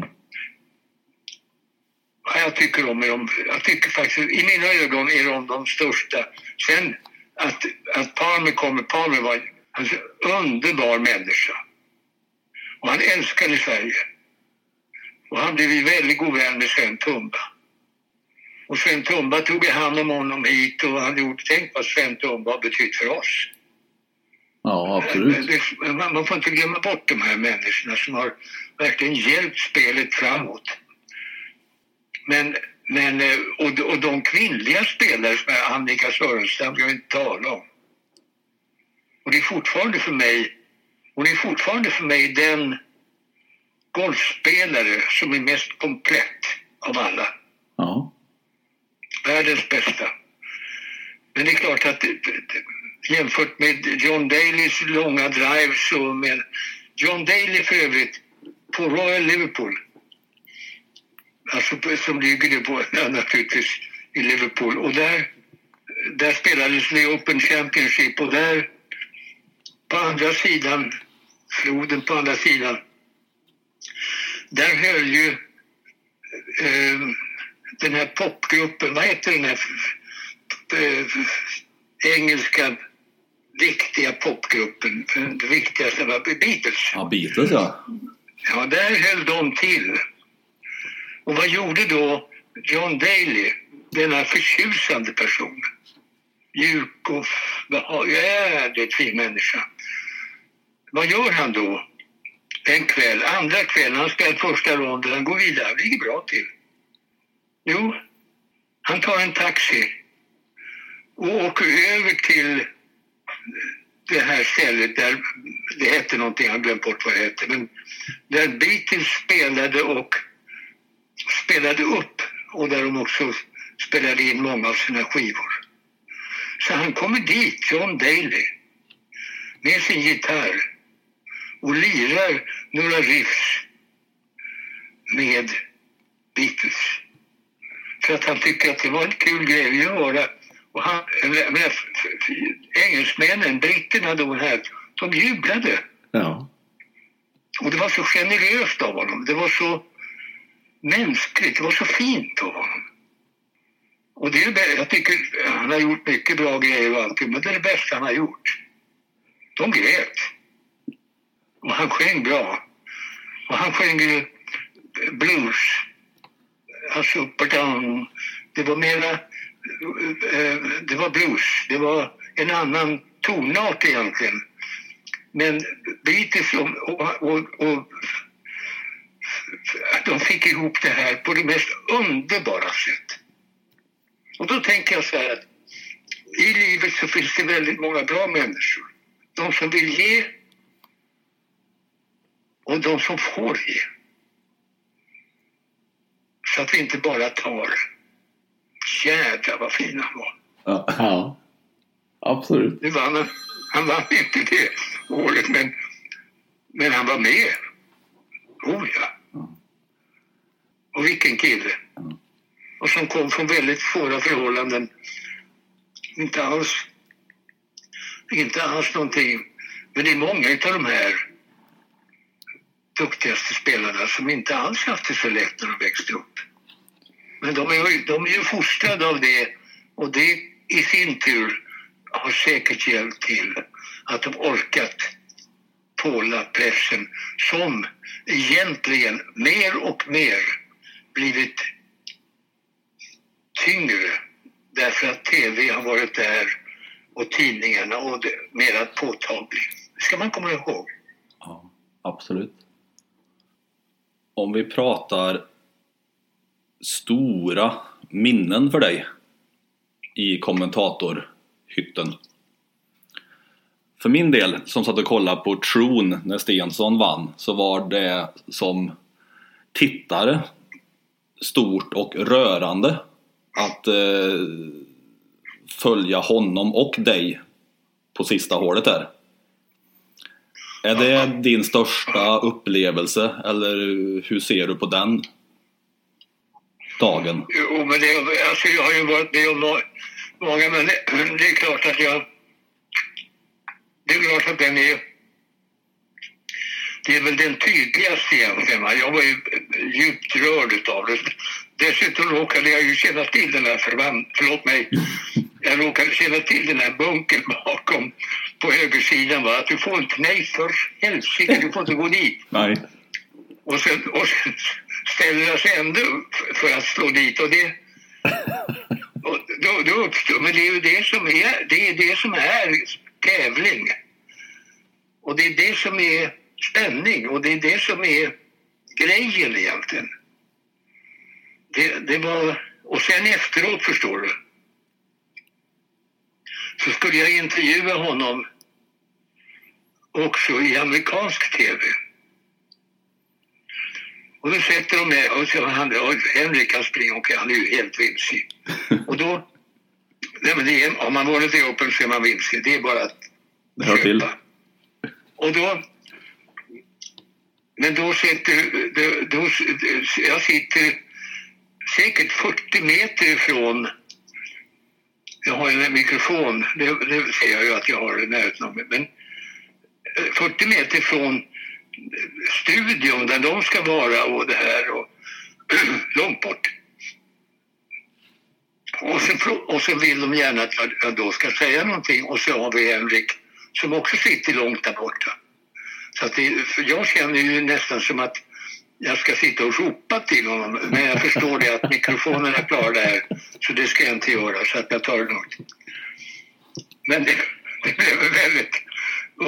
Och jag tycker om dem. Jag tycker faktiskt, i mina ögon är de största. Sen att Palmer var en underbar människa. Och han älskade Sverige. Och han blev väldigt god vän med Sven Tumba. Och Sven Tumba tog hand om honom hit, och han gjorde, tänk vad Sven Tumba har betytt för oss. Ja, absolut. Man får inte glömma bort de här människorna som har verkligen hjälpt spelet framåt. Men och de kvinnliga spelare som är Annika Sörenstam, jag inte tala om. Och det är fortfarande för mig den golfspelare som är mest komplett av alla. Ja. Världens bästa. Men det är klart att jämfört med John Dalys långa drives, och med John Daly för övrigt på Royal Liverpool, alltså som ligger det på naturligtvis i Liverpool, och där spelades det Open Championship, och där på andra sidan, floden på andra sidan, där höll ju den här popgruppen, vad heter den här engelska viktiga popgruppen, den viktigaste var Beatles. Ja, Beatles, ja. Ja, där höll de till. Och vad gjorde då John Daly, denna förtjusande person? Mjuk och jävligt fin människa. Vad gör han då? En kväll, andra kvällen, han spelar första ronden, han går vidare, det ligger bra till. Jo, han tar en taxi och åker över till det här stället där det hette någonting, jag har glömt bort vad det hette, men där Beatles spelade upp och där de också spelade in många av sina skivor. Så han kommer dit, John Daly, med sin gitarr och lirar några riffs med Beatles. För att han tycker att det var en kul grej att göra. Och engelsmännen, britterna då här, de jublade. Ja. Och det var så generöst av honom. Det var så mänskligt, det var så fint av honom. Och det är, jag tycker han har gjort mycket bra grejer och allting, men det är det bästa han har gjort. De grät. Och han sjöng bra. Och han sjöng ju blues. Alltså, pardon. Det var mera, det var blues. Det var en annan tonart egentligen. Men Beatles och de fick ihop det här på det mest underbara sätt. Och då tänker jag så här att i livet så finns det väldigt många bra människor. De som vill ge och de som får ge. Så att vi inte bara tar. Jädrar vad fin han var. Ja, absolut. Nu vann han vann inte det året, men han var med. Oh ja. Och vilken kille. Och som kom från väldigt svåra förhållanden. Inte alls någonting. Men det är många av de här duktigaste spelarna som inte alls haft det så lätt när de växte upp. Men de är ju fostrade av det. Och det i sin tur har säkert hjälpt till att de orkat tåla pressen som egentligen mer och mer blivit tyngre därför att tv har varit där och tidningarna och det mer påtagligt. Det ska man komma ihåg. Ja, absolut. Om vi pratar stora minnen för dig i kommentatorhytten. För min del, som satt och kollade på Tron när Stensson vann, så var det som tittare stort och rörande att följa honom och dig på sista hålet där. Är det din största upplevelse, eller hur ser du på den dagen? Jo, men alltså jag har ju varit med om många, men det är klart att det är väl den tydligaste egentligen. Jag var ju djupt rörd av det. Dessutom råkade jag ju känna till den här jag råkade känna till den här bunken bakom på högersidan, va? Att du får inte, nej för helsike, du får inte gå dit. Nej. Och sen ställer jag sig ändå för att slå dit, och det och då uppstår, men det är ju det som är tävling. Och det är det som är spänning, och det är det som är grejen egentligen. Det var, och sen efteråt, förstår du, så skulle jag intervjua honom också i amerikansk tv. Och då sätter de med och så Henrik kan springa, och han är ju helt vilsig. Och då, nej men det är, om man varit i Open så är man vilsig, det är bara att köpa. Till. Och då, men då jag sitter säkert 40 meter ifrån, jag har en mikrofon, det ser jag ju att jag har i närheten av mig, men 40 meter från studion där de ska vara och det här och långt bort. Och så vill de gärna att jag då ska säga någonting, och så har vi Henrik som också sitter långt där borta. Så att jag känner ju nästan som att jag ska sitta och ropa till honom, men jag förstår det att mikrofonen är klar där, så det ska jag inte göra, så att jag tar det lugnt. Men det blev väldigt... Å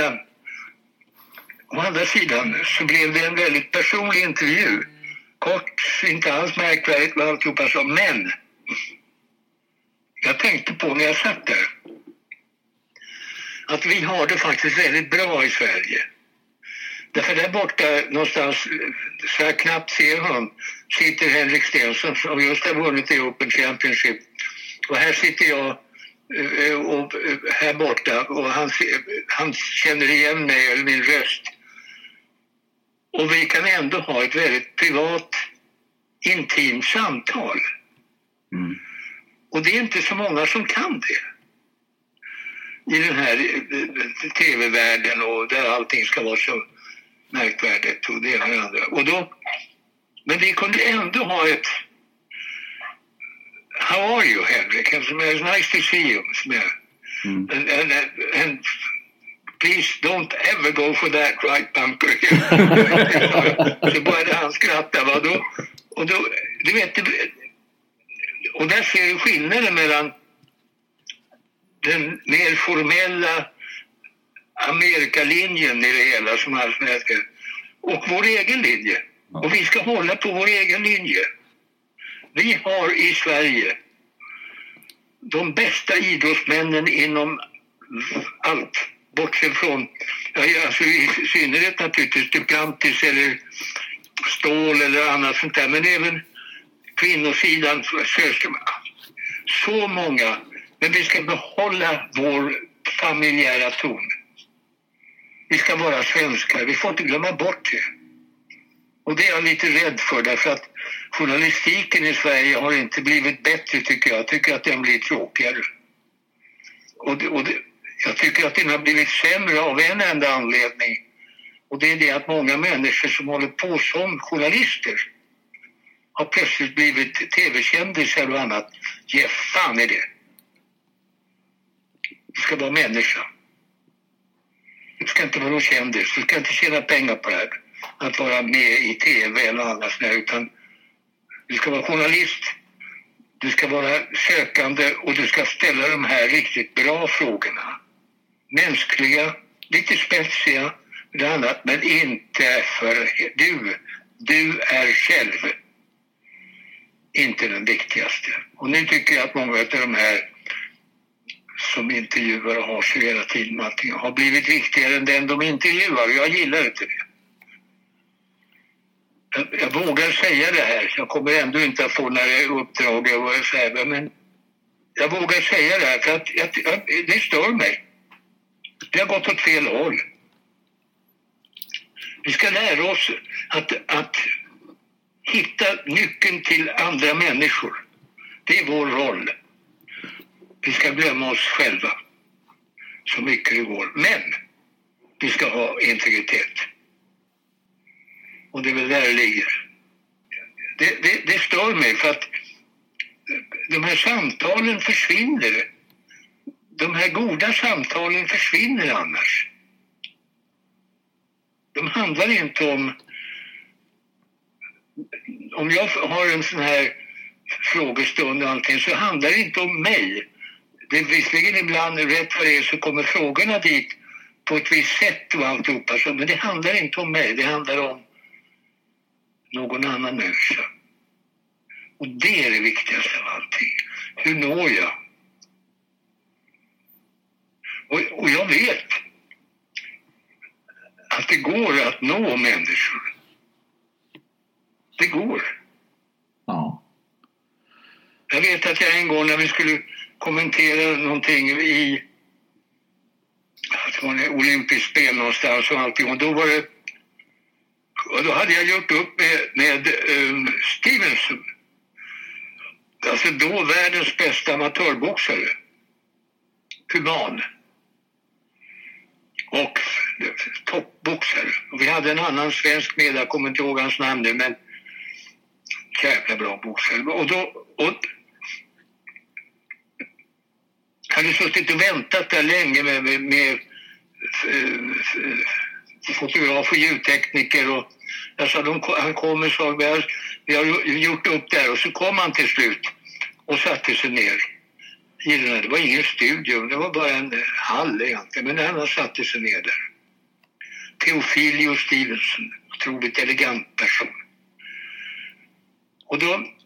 andra sidan så blev det en väldigt personlig intervju. Kort, inte alls märkvärdigt med alltihopa så, men jag tänkte på när jag satt där att vi har det faktiskt väldigt bra i Sverige. Därför där borta någonstans, så jag knappt ser honom, sitter Henrik Stenson som just har vunnit i Open Championship. Och här sitter jag och här borta, och han känner igen mig eller min röst. Och vi kan ändå ha ett väldigt privat, intimt samtal. Mm. Och det är inte så många som kan det. I den här tv-världen och där allting ska vara så märkvärdigt och det ena och det andra. Och då, men vi kunde ändå ha ett How are you, Henrik? It's nice to see you. And please don't ever go for that right bunker. Så började han skratta. Va? Och då, du vet, och där ser du skillnaden mellan den mer formella Amerikalinjen i det hela som alls mäter, och vår egen linje. Och vi ska hålla på vår egen linje. Vi har i Sverige de bästa idrottsmännen inom allt. Bortsett från, alltså i synnerhet naturligtvis Duplantis eller Stål eller annat sånt där. Men även kvinnosidan, så många. Men vi ska behålla vår familjära ton. Vi ska vara svenskar, vi får inte glömma bort det. Och det är jag lite rädd för, därför att journalistiken i Sverige har inte blivit bättre, tycker jag. Jag tycker att den blir tråkigare. Jag tycker att den har blivit sämre av en enda anledning. Och det är det att många människor som håller på som journalister har plötsligt blivit tv-kändisar och annat. Ge fan är det. Du ska vara människa. Du ska inte vara någon kändis. Du ska inte tjäna pengar på det här. Att vara med i tv eller annat sådär, utan du ska vara journalist. Du ska vara sökande och du ska ställa de här riktigt bra frågorna. Mänskliga, lite spetsiga, det annat, men inte för du är själv inte den viktigaste. Och nu tycker jag att många av de här som intervjuar och har sig hela tiden har blivit viktigare än den de intervjuar. Jag gillar inte det. Jag vågar säga det här. Jag kommer ändå inte att få några uppdrag och så här, men jag vågar säga det här för att det stör mig. Det har gått åt fel håll. Vi ska lära oss att hitta nyckeln till andra människor. Det är vår roll. Vi ska glömma oss själva så mycket det går. Men vi ska ha integritet. Och det är väl där det ligger. Det stör mig för att de här samtalen försvinner. De här goda samtalen försvinner annars. De handlar inte om jag har en sån här frågestund och allting, så handlar det inte om mig. Det är visserligen ibland rätt vad det är så kommer frågorna dit på ett visst sätt och alltihopa. Men det handlar inte om mig. Det handlar om någon annan människa. Och det är det viktigaste av allting. Hur når jag? Och jag vet att det går att nå människor. Det går. Ja. Jag vet att jag en gång när vi skulle kommentera någonting i olympiskt spel någonstans och allting, och då var det, och då hade jag gjort upp med Stevenson, alltså då världens bästa amatörboxare, kuban. och toppboxare. Och vi hade en annan svensk med, jag kommer inte ihåg hans namn nu, men jävla bra boxare. Och hade suttit och väntat där länge med fotograf och ljudtekniker, och jag sa han kommer, så vi har gjort upp där, och så kom han till slut och satte sig ner. Det var ingen studio, det var bara en hall egentligen, men han satte sig ner där. Theophilio Stevenson, otroligt elegant person. Och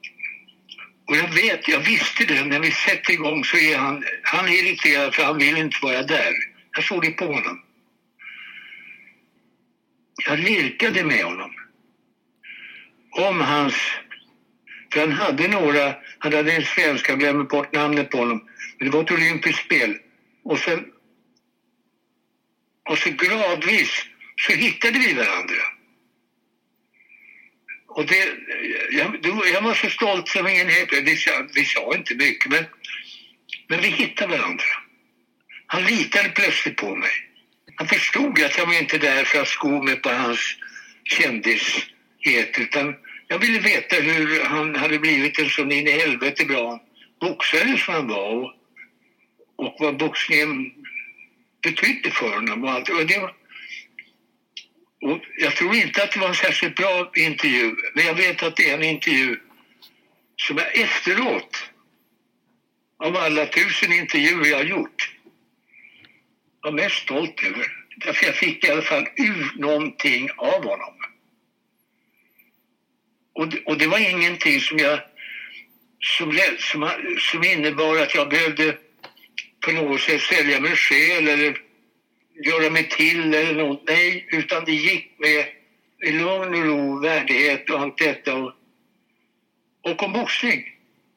jag visste det, när vi sätter igång så är han är irriterad för han vill inte vara där. Jag såg det på honom. Jag lirkade med honom. För han hade en svenska, jag glömmer bort namnet på honom. Men det var ett olympiskt spel. Och så gradvis så hittade vi varandra. Och jag var så stolt som ingen vi sa inte mycket, men vi hittade varandra. Han litade plötsligt på mig. Han förstod att jag var inte där för att sko mig på hans kändishet, utan jag ville veta hur han hade blivit en sån in i helvete bra boxare som han var, och vad boxningen betydde för honom och allt. Och jag tror inte att det var en särskilt bra intervju, men jag vet att det är en intervju som jag efteråt, av alla 1000 intervjuer jag har gjort, var mest stolt över. Därför jag fick i alla fall ur någonting av honom. Och det var ingenting som innebar att jag behövde på något sätt sälja mig själv eller göra mig till eller något. Nej, utan det gick med i lugn och ro, värdighet och allt detta, och om boxning.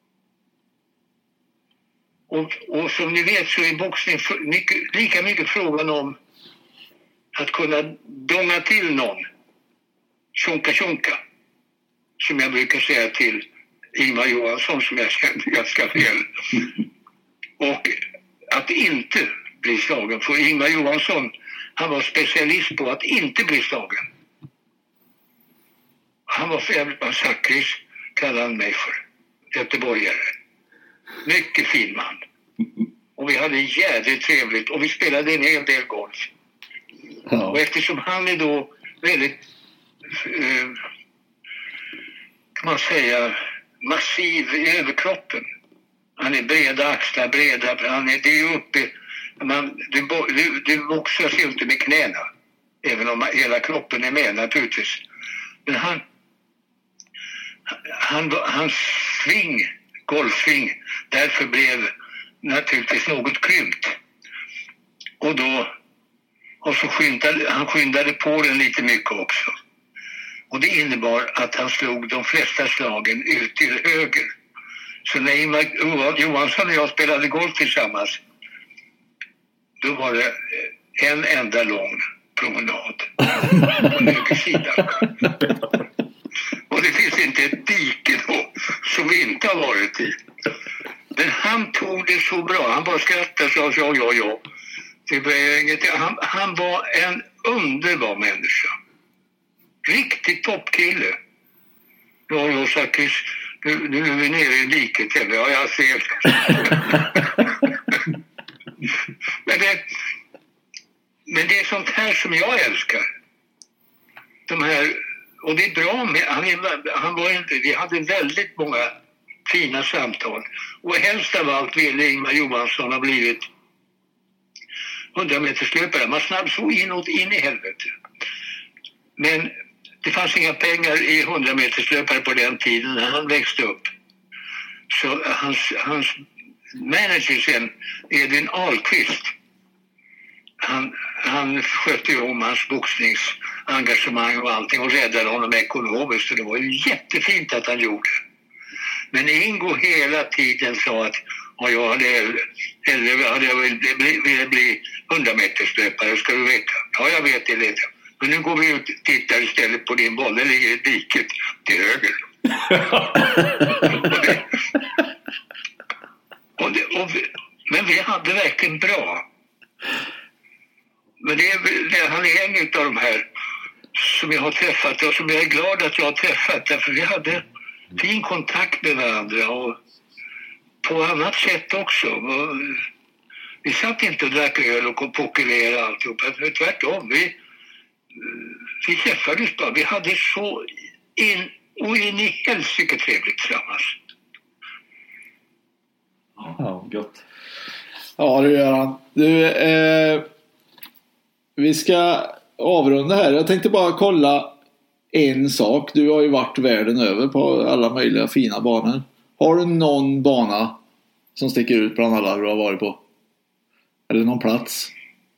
Och som ni vet så är boxning lika mycket frågan om att kunna donga till någon. Tjonka. Som jag brukar säga till Ingmar Johansson, som jag kände ganska väl. Och att inte bli slagen. För Ingmar Johansson, han var specialist på att inte bli slagen. Han var för Sakris, kallade han mig för. Göteborgare. Mycket fin man. Och vi hade jävligt trevligt. Och vi spelade en hel del golf. Ja. Och eftersom han är då väldigt kan man säga massiv i överkroppen. Han är breda axlar, det är uppe. Du boxas ju inte med knäna. Även om hela kroppen är med naturligtvis. Men hans golfsving, därför blev naturligtvis något krympt. Och så skyndade på den lite mycket också. Och det innebar att han slog de flesta slagen ut till höger. Så när Ingmar Johansson och jag spelade golf tillsammans, då var det en enda lång promenad på högersidan. Och det finns inte ett dike då som vi inte har varit i. Men han tog det så bra. Han bara skrattade och sa ja. Det blev inget. Han var en underbar människa. Riktigt toppkille. Ja, Sakis, nu är vi nere i diket. Ja, jag ser. Men det är sånt här som jag älskar. De här, och det är bra med, vi hade väldigt många fina samtal. Och helst av allt ville Ingmar Johansson ha blivit 100-meterslöpare. Man snabb så in i helvete. Men det fanns inga pengar i 100-meterslöpare på den tiden när han växte upp. Så hans manager sen, Edvin Ahlqvist, han skötte ju om hans boxningsengagemang och allting och räddade honom ekonomiskt. Så det var ju jättefint att han gjorde. Men Ingo hela tiden sa att jag hade velat bli 100-meterslöpare, ska du veta. Ja, jag vet det. Men nu går vi ut och tittar istället på din boll. Den ligger i diket till höger. Men vi hade verkligen bra. Men han är en av de här som jag har träffat och som jag är glad att jag har träffat. Därför vi hade fin kontakt med varandra och på annat sätt också. Vi satt inte och drack öl och pokererade alltihop. Tvärtom, vi träffades bara. Vi hade så in i helsike trevligt tillsammans. Ja, gott. Ja, det gör han. Vi ska avrunda här. Jag tänkte bara kolla en sak. Du har ju varit världen över på alla möjliga fina banor. Har du någon bana som sticker ut bland alla du har varit på? Eller någon plats?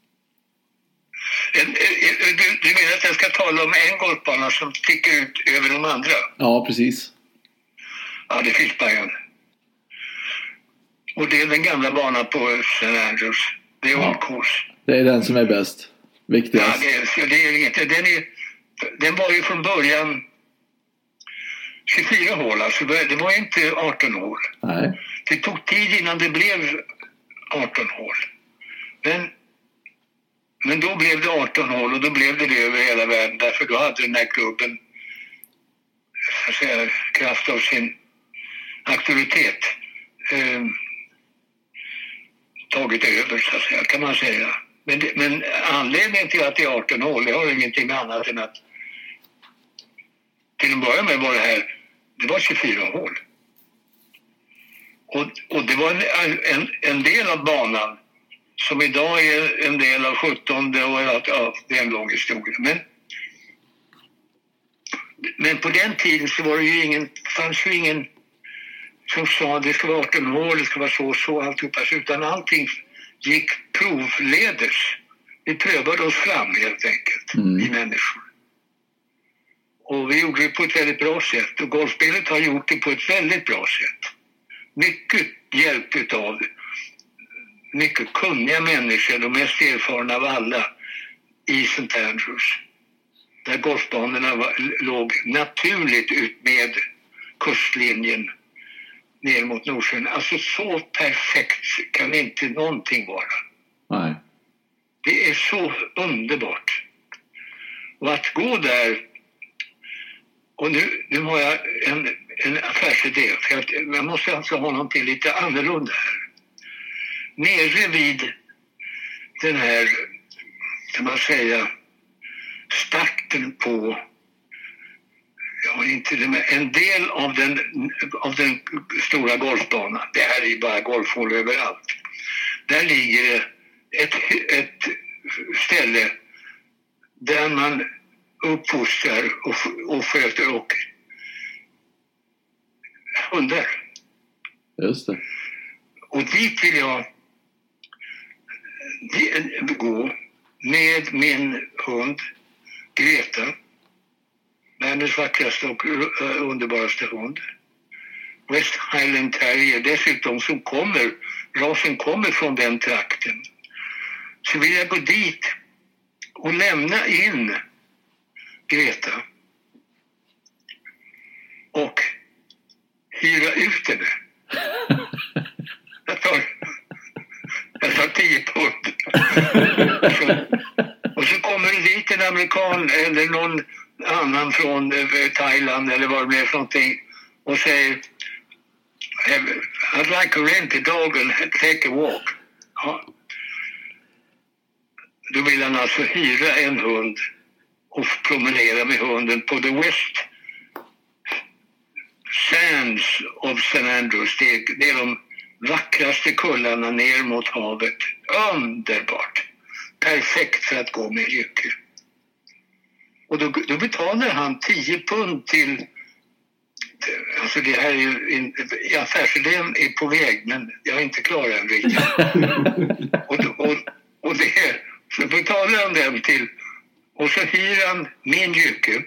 Du menar att jag ska tala om en golfbana som sticker ut över de andra? Ja, precis. Ja, det finns bara en. Och det är den gamla banan på St. Andrews. Det är Old Course. Det är den som är bäst. Viktigast. Ja, det är inte. Den var ju från början 24 hål. Alltså det var inte 18 hål. Nej. Det tog tid innan det blev 18 hål. Men då blev det 18 hål och då blev det över hela världen. Därför då hade den här klubben så att säga, kraft av sin auktoritet tagit över så att säga, kan man säga. Men anledningen till att det är 18 hål, det har ingenting annat än att till en början med var det var 24 hål. Och det var en del av banan som idag är en del av 17:e och det är en lång historia. Men på den tiden så var det ju fanns ju ingen som sa att det ska vara 18 hål, det ska vara så alltihopa, utan allting gick provledes. Vi prövade oss fram helt enkelt i människor. Och vi gjorde det på ett väldigt bra sätt. Och golfspelet har gjort det på ett väldigt bra sätt. Mycket hjälp utav mycket kunniga människor, de mest erfarna av alla i St. Andrews. Där golfbanorna låg naturligt ut med kustlinjen ner mot Nordsjön. Alltså så perfekt kan inte någonting vara. Nej. Det är så underbart. Och att gå där, och nu har jag en affärsidé, för jag måste alltså ha någonting lite annorlunda här. Nere vid den här, kan man säga, starten på, ja inte det, men en del av den stora golfbanan. Det här är ju bara golfhål överallt. Där ligger ett ställe där man uppfostrar och sköter och hundar. Just det. Och dit vill jag gå med min hund Greta, världens vackraste och underbaraste hund. West Highland Terrier, dessutom rasen kommer från den trakten. Så vill jag gå dit och lämna in Greta och hyra ut henne. Jag tar 10 pund. Och så kommer det dit en amerikan eller någon annan från Thailand eller vad det är för någonting och säger I'd like to rent a dog and take a walk. Ja. Då vill han alltså hyra en hund och promenera med hunden på the West Sands of St. Andrews. Det är de vackraste kullarna ner mot havet. Underbart. Perfekt för att gå med jycke. Och då betalar han 10 pund till, alltså det här är ju, affärsidén är på väg, men jag är inte klar än riktigt. och det, så betalar han den till, och så hyr han min jycke,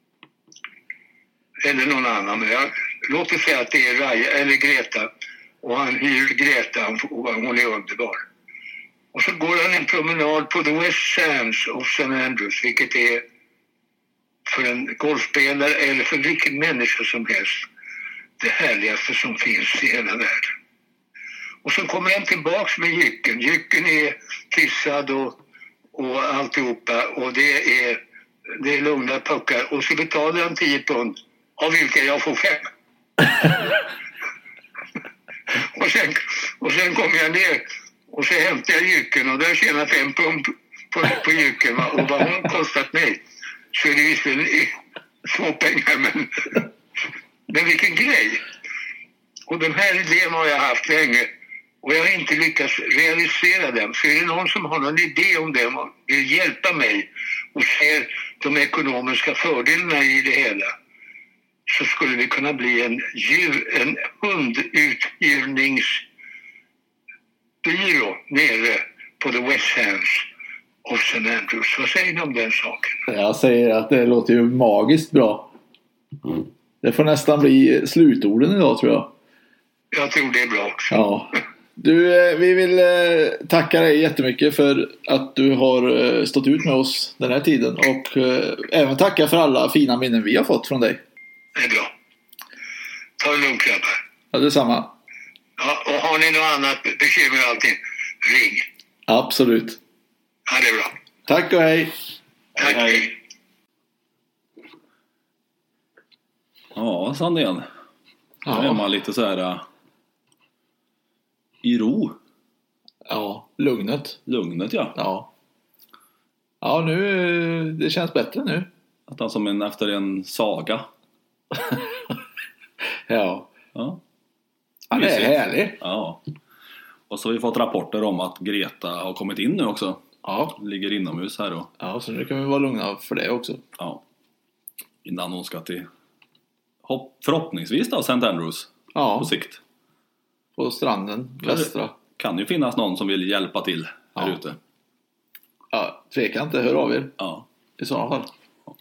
eller någon annan, men låt oss säga att det är Raja eller Greta, och han hyr Greta, hon är underbar. Och så går han en promenad på the West Sands of St. Andrews, vilket är för en golfspelare eller för vilken människa som helst det härligaste som finns i hela världen. Och så kommer han tillbaks med jycken. Jycken är kissad och alltihopa. Och det är lugna puckar. Och så betalar han 10 pund, av vilka jag får 5. och sen kommer jag ner och så hämtar jag jycken och där tjänar 5 pund på jycken. Och vad hon kostat mig så är det visserligen små pengar, men vilken grej. Och den här idén har jag haft länge och jag har inte lyckats realisera den. För är det någon som har någon idé om det och vill hjälpa mig och ser de ekonomiska fördelarna i det hela, så skulle det kunna bli en hundutgivningsbyrå nere på The West Hands of St. Andrews. Vad säger ni om den saken? Jag säger att det låter ju magiskt bra. Det får nästan bli slutorden idag, tror jag. Jag tror det är bra också. Ja. Du, vi vill tacka dig jättemycket för att du har stått ut med oss den här tiden. Och även tacka för alla fina minnen vi har fått från dig. Det är bra. Ta det lugnt, grabbar. Ja, detsamma. Ja, och har ni något annat bekymmer och allting, ring. Absolut. Ja, det är bra. Tack och hej. Tack. Hej. Ja, Sandén. Då är Ja. man lite så här i ro. Ja, lugnet. Lugnet, ja. Ja. Ja, nu det känns bättre nu. Att han som efter en saga. Ja. Ja. Han är Mysigt. härlig. Ja. Och så har vi fått rapporter om att Greta har kommit in nu också. Ja. Ligger inomhus här då. Ja, så nu kan vi vara lugna för det också. Ja. Innan hon ska till förhoppningsvis då St. Andrews Ja, på sikt. på stranden, västra. Kan ju finnas någon som vill hjälpa till här Ja. ute. Ja, tveka inte, hör av er Ja. i sådana fall.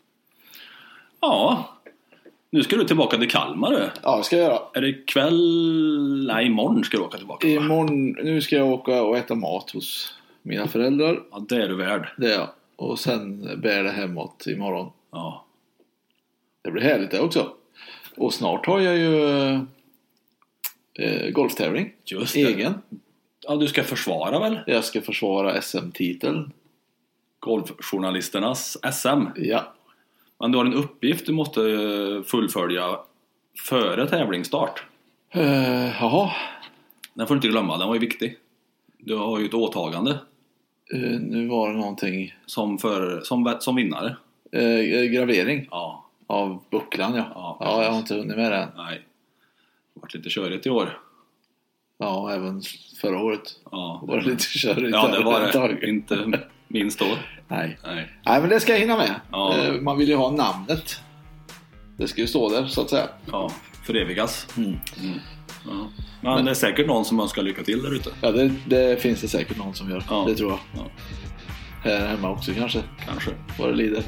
Ja. Nu ska du tillbaka till Kalmar du. Ja, det ska jag göra. Är det kväll? Nej, imorgon ska du åka tillbaka. Va? Imorgon, nu ska jag åka och äta mat hos mina föräldrar. Ja, det är du värd. Det är jag. Och sen bär det hemåt imorgon. Ja. Det blir härligt det också. Och snart har jag ju golftävling. Just det. Egen. Ja, du ska försvara väl? Jag ska försvara SM-titeln. Golfjournalisternas SM. Ja. Men du har en uppgift du måste fullfölja före tävlingsstart. Jaha. Den får du inte glömma, den var ju viktig. Du har ju ett åtagande Nu var det någonting. som vinnare. Gravering Ja. av bucklan, ja. Ja, Ja, jag har inte hunnit med den. Nej. Det har varit lite körigt i år. Ja, även förra året Ja. var det lite körigt. Ja, det var ett det. tag. Inte minst då. Nej. Nej. Nej, men det ska jag hinna med. Ja. Man vill ju ha namnet. Det ska ju stå där, så att säga. Ja, förevigas. Mm. Ja. Men det är säkert någon som önskar lycka till där ute. Ja, det finns det säkert någon som gör. Ja. Det tror jag. Ja. Här hemma också kanske. Kanske. Vad det lider.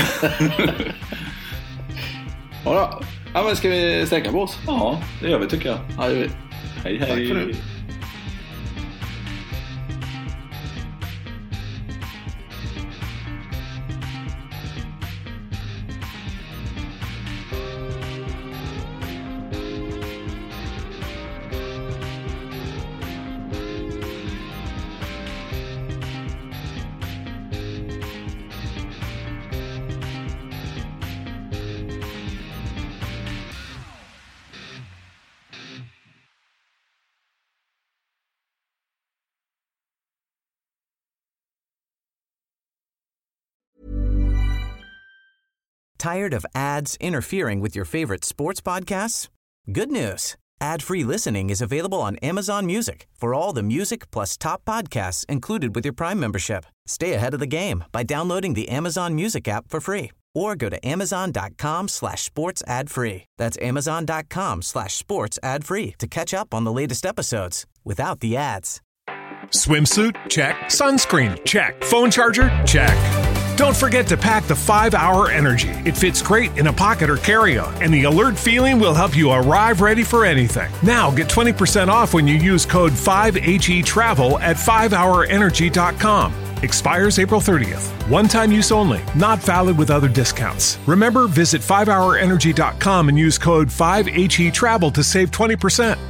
Ja, då. Ja, men ska vi sträcka på oss? Ja, det gör vi tycker jag. Ja, det gör vi. Hej hej. Tack för nu. Tired of ads interfering with your favorite sports podcasts? Good news. Ad-free listening is available on Amazon Music for all the music plus top podcasts included with your Prime membership. Stay ahead of the game by downloading the Amazon Music app for free or go to amazon.com/sports ad free. That's amazon.com/sports ad free to catch up on the latest episodes without the ads. Swimsuit? Check. Sunscreen? Check. Phone charger? Check. Don't forget to pack the 5-Hour Energy. It fits great in a pocket or carry-on, and the alert feeling will help you arrive ready for anything. Now get 20% off when you use code 5HETRAVEL at 5hourenergy.com. Expires April 30th. One-time use only. Not valid with other discounts. Remember, visit 5hourenergy.com and use code 5HETRAVEL to save 20%.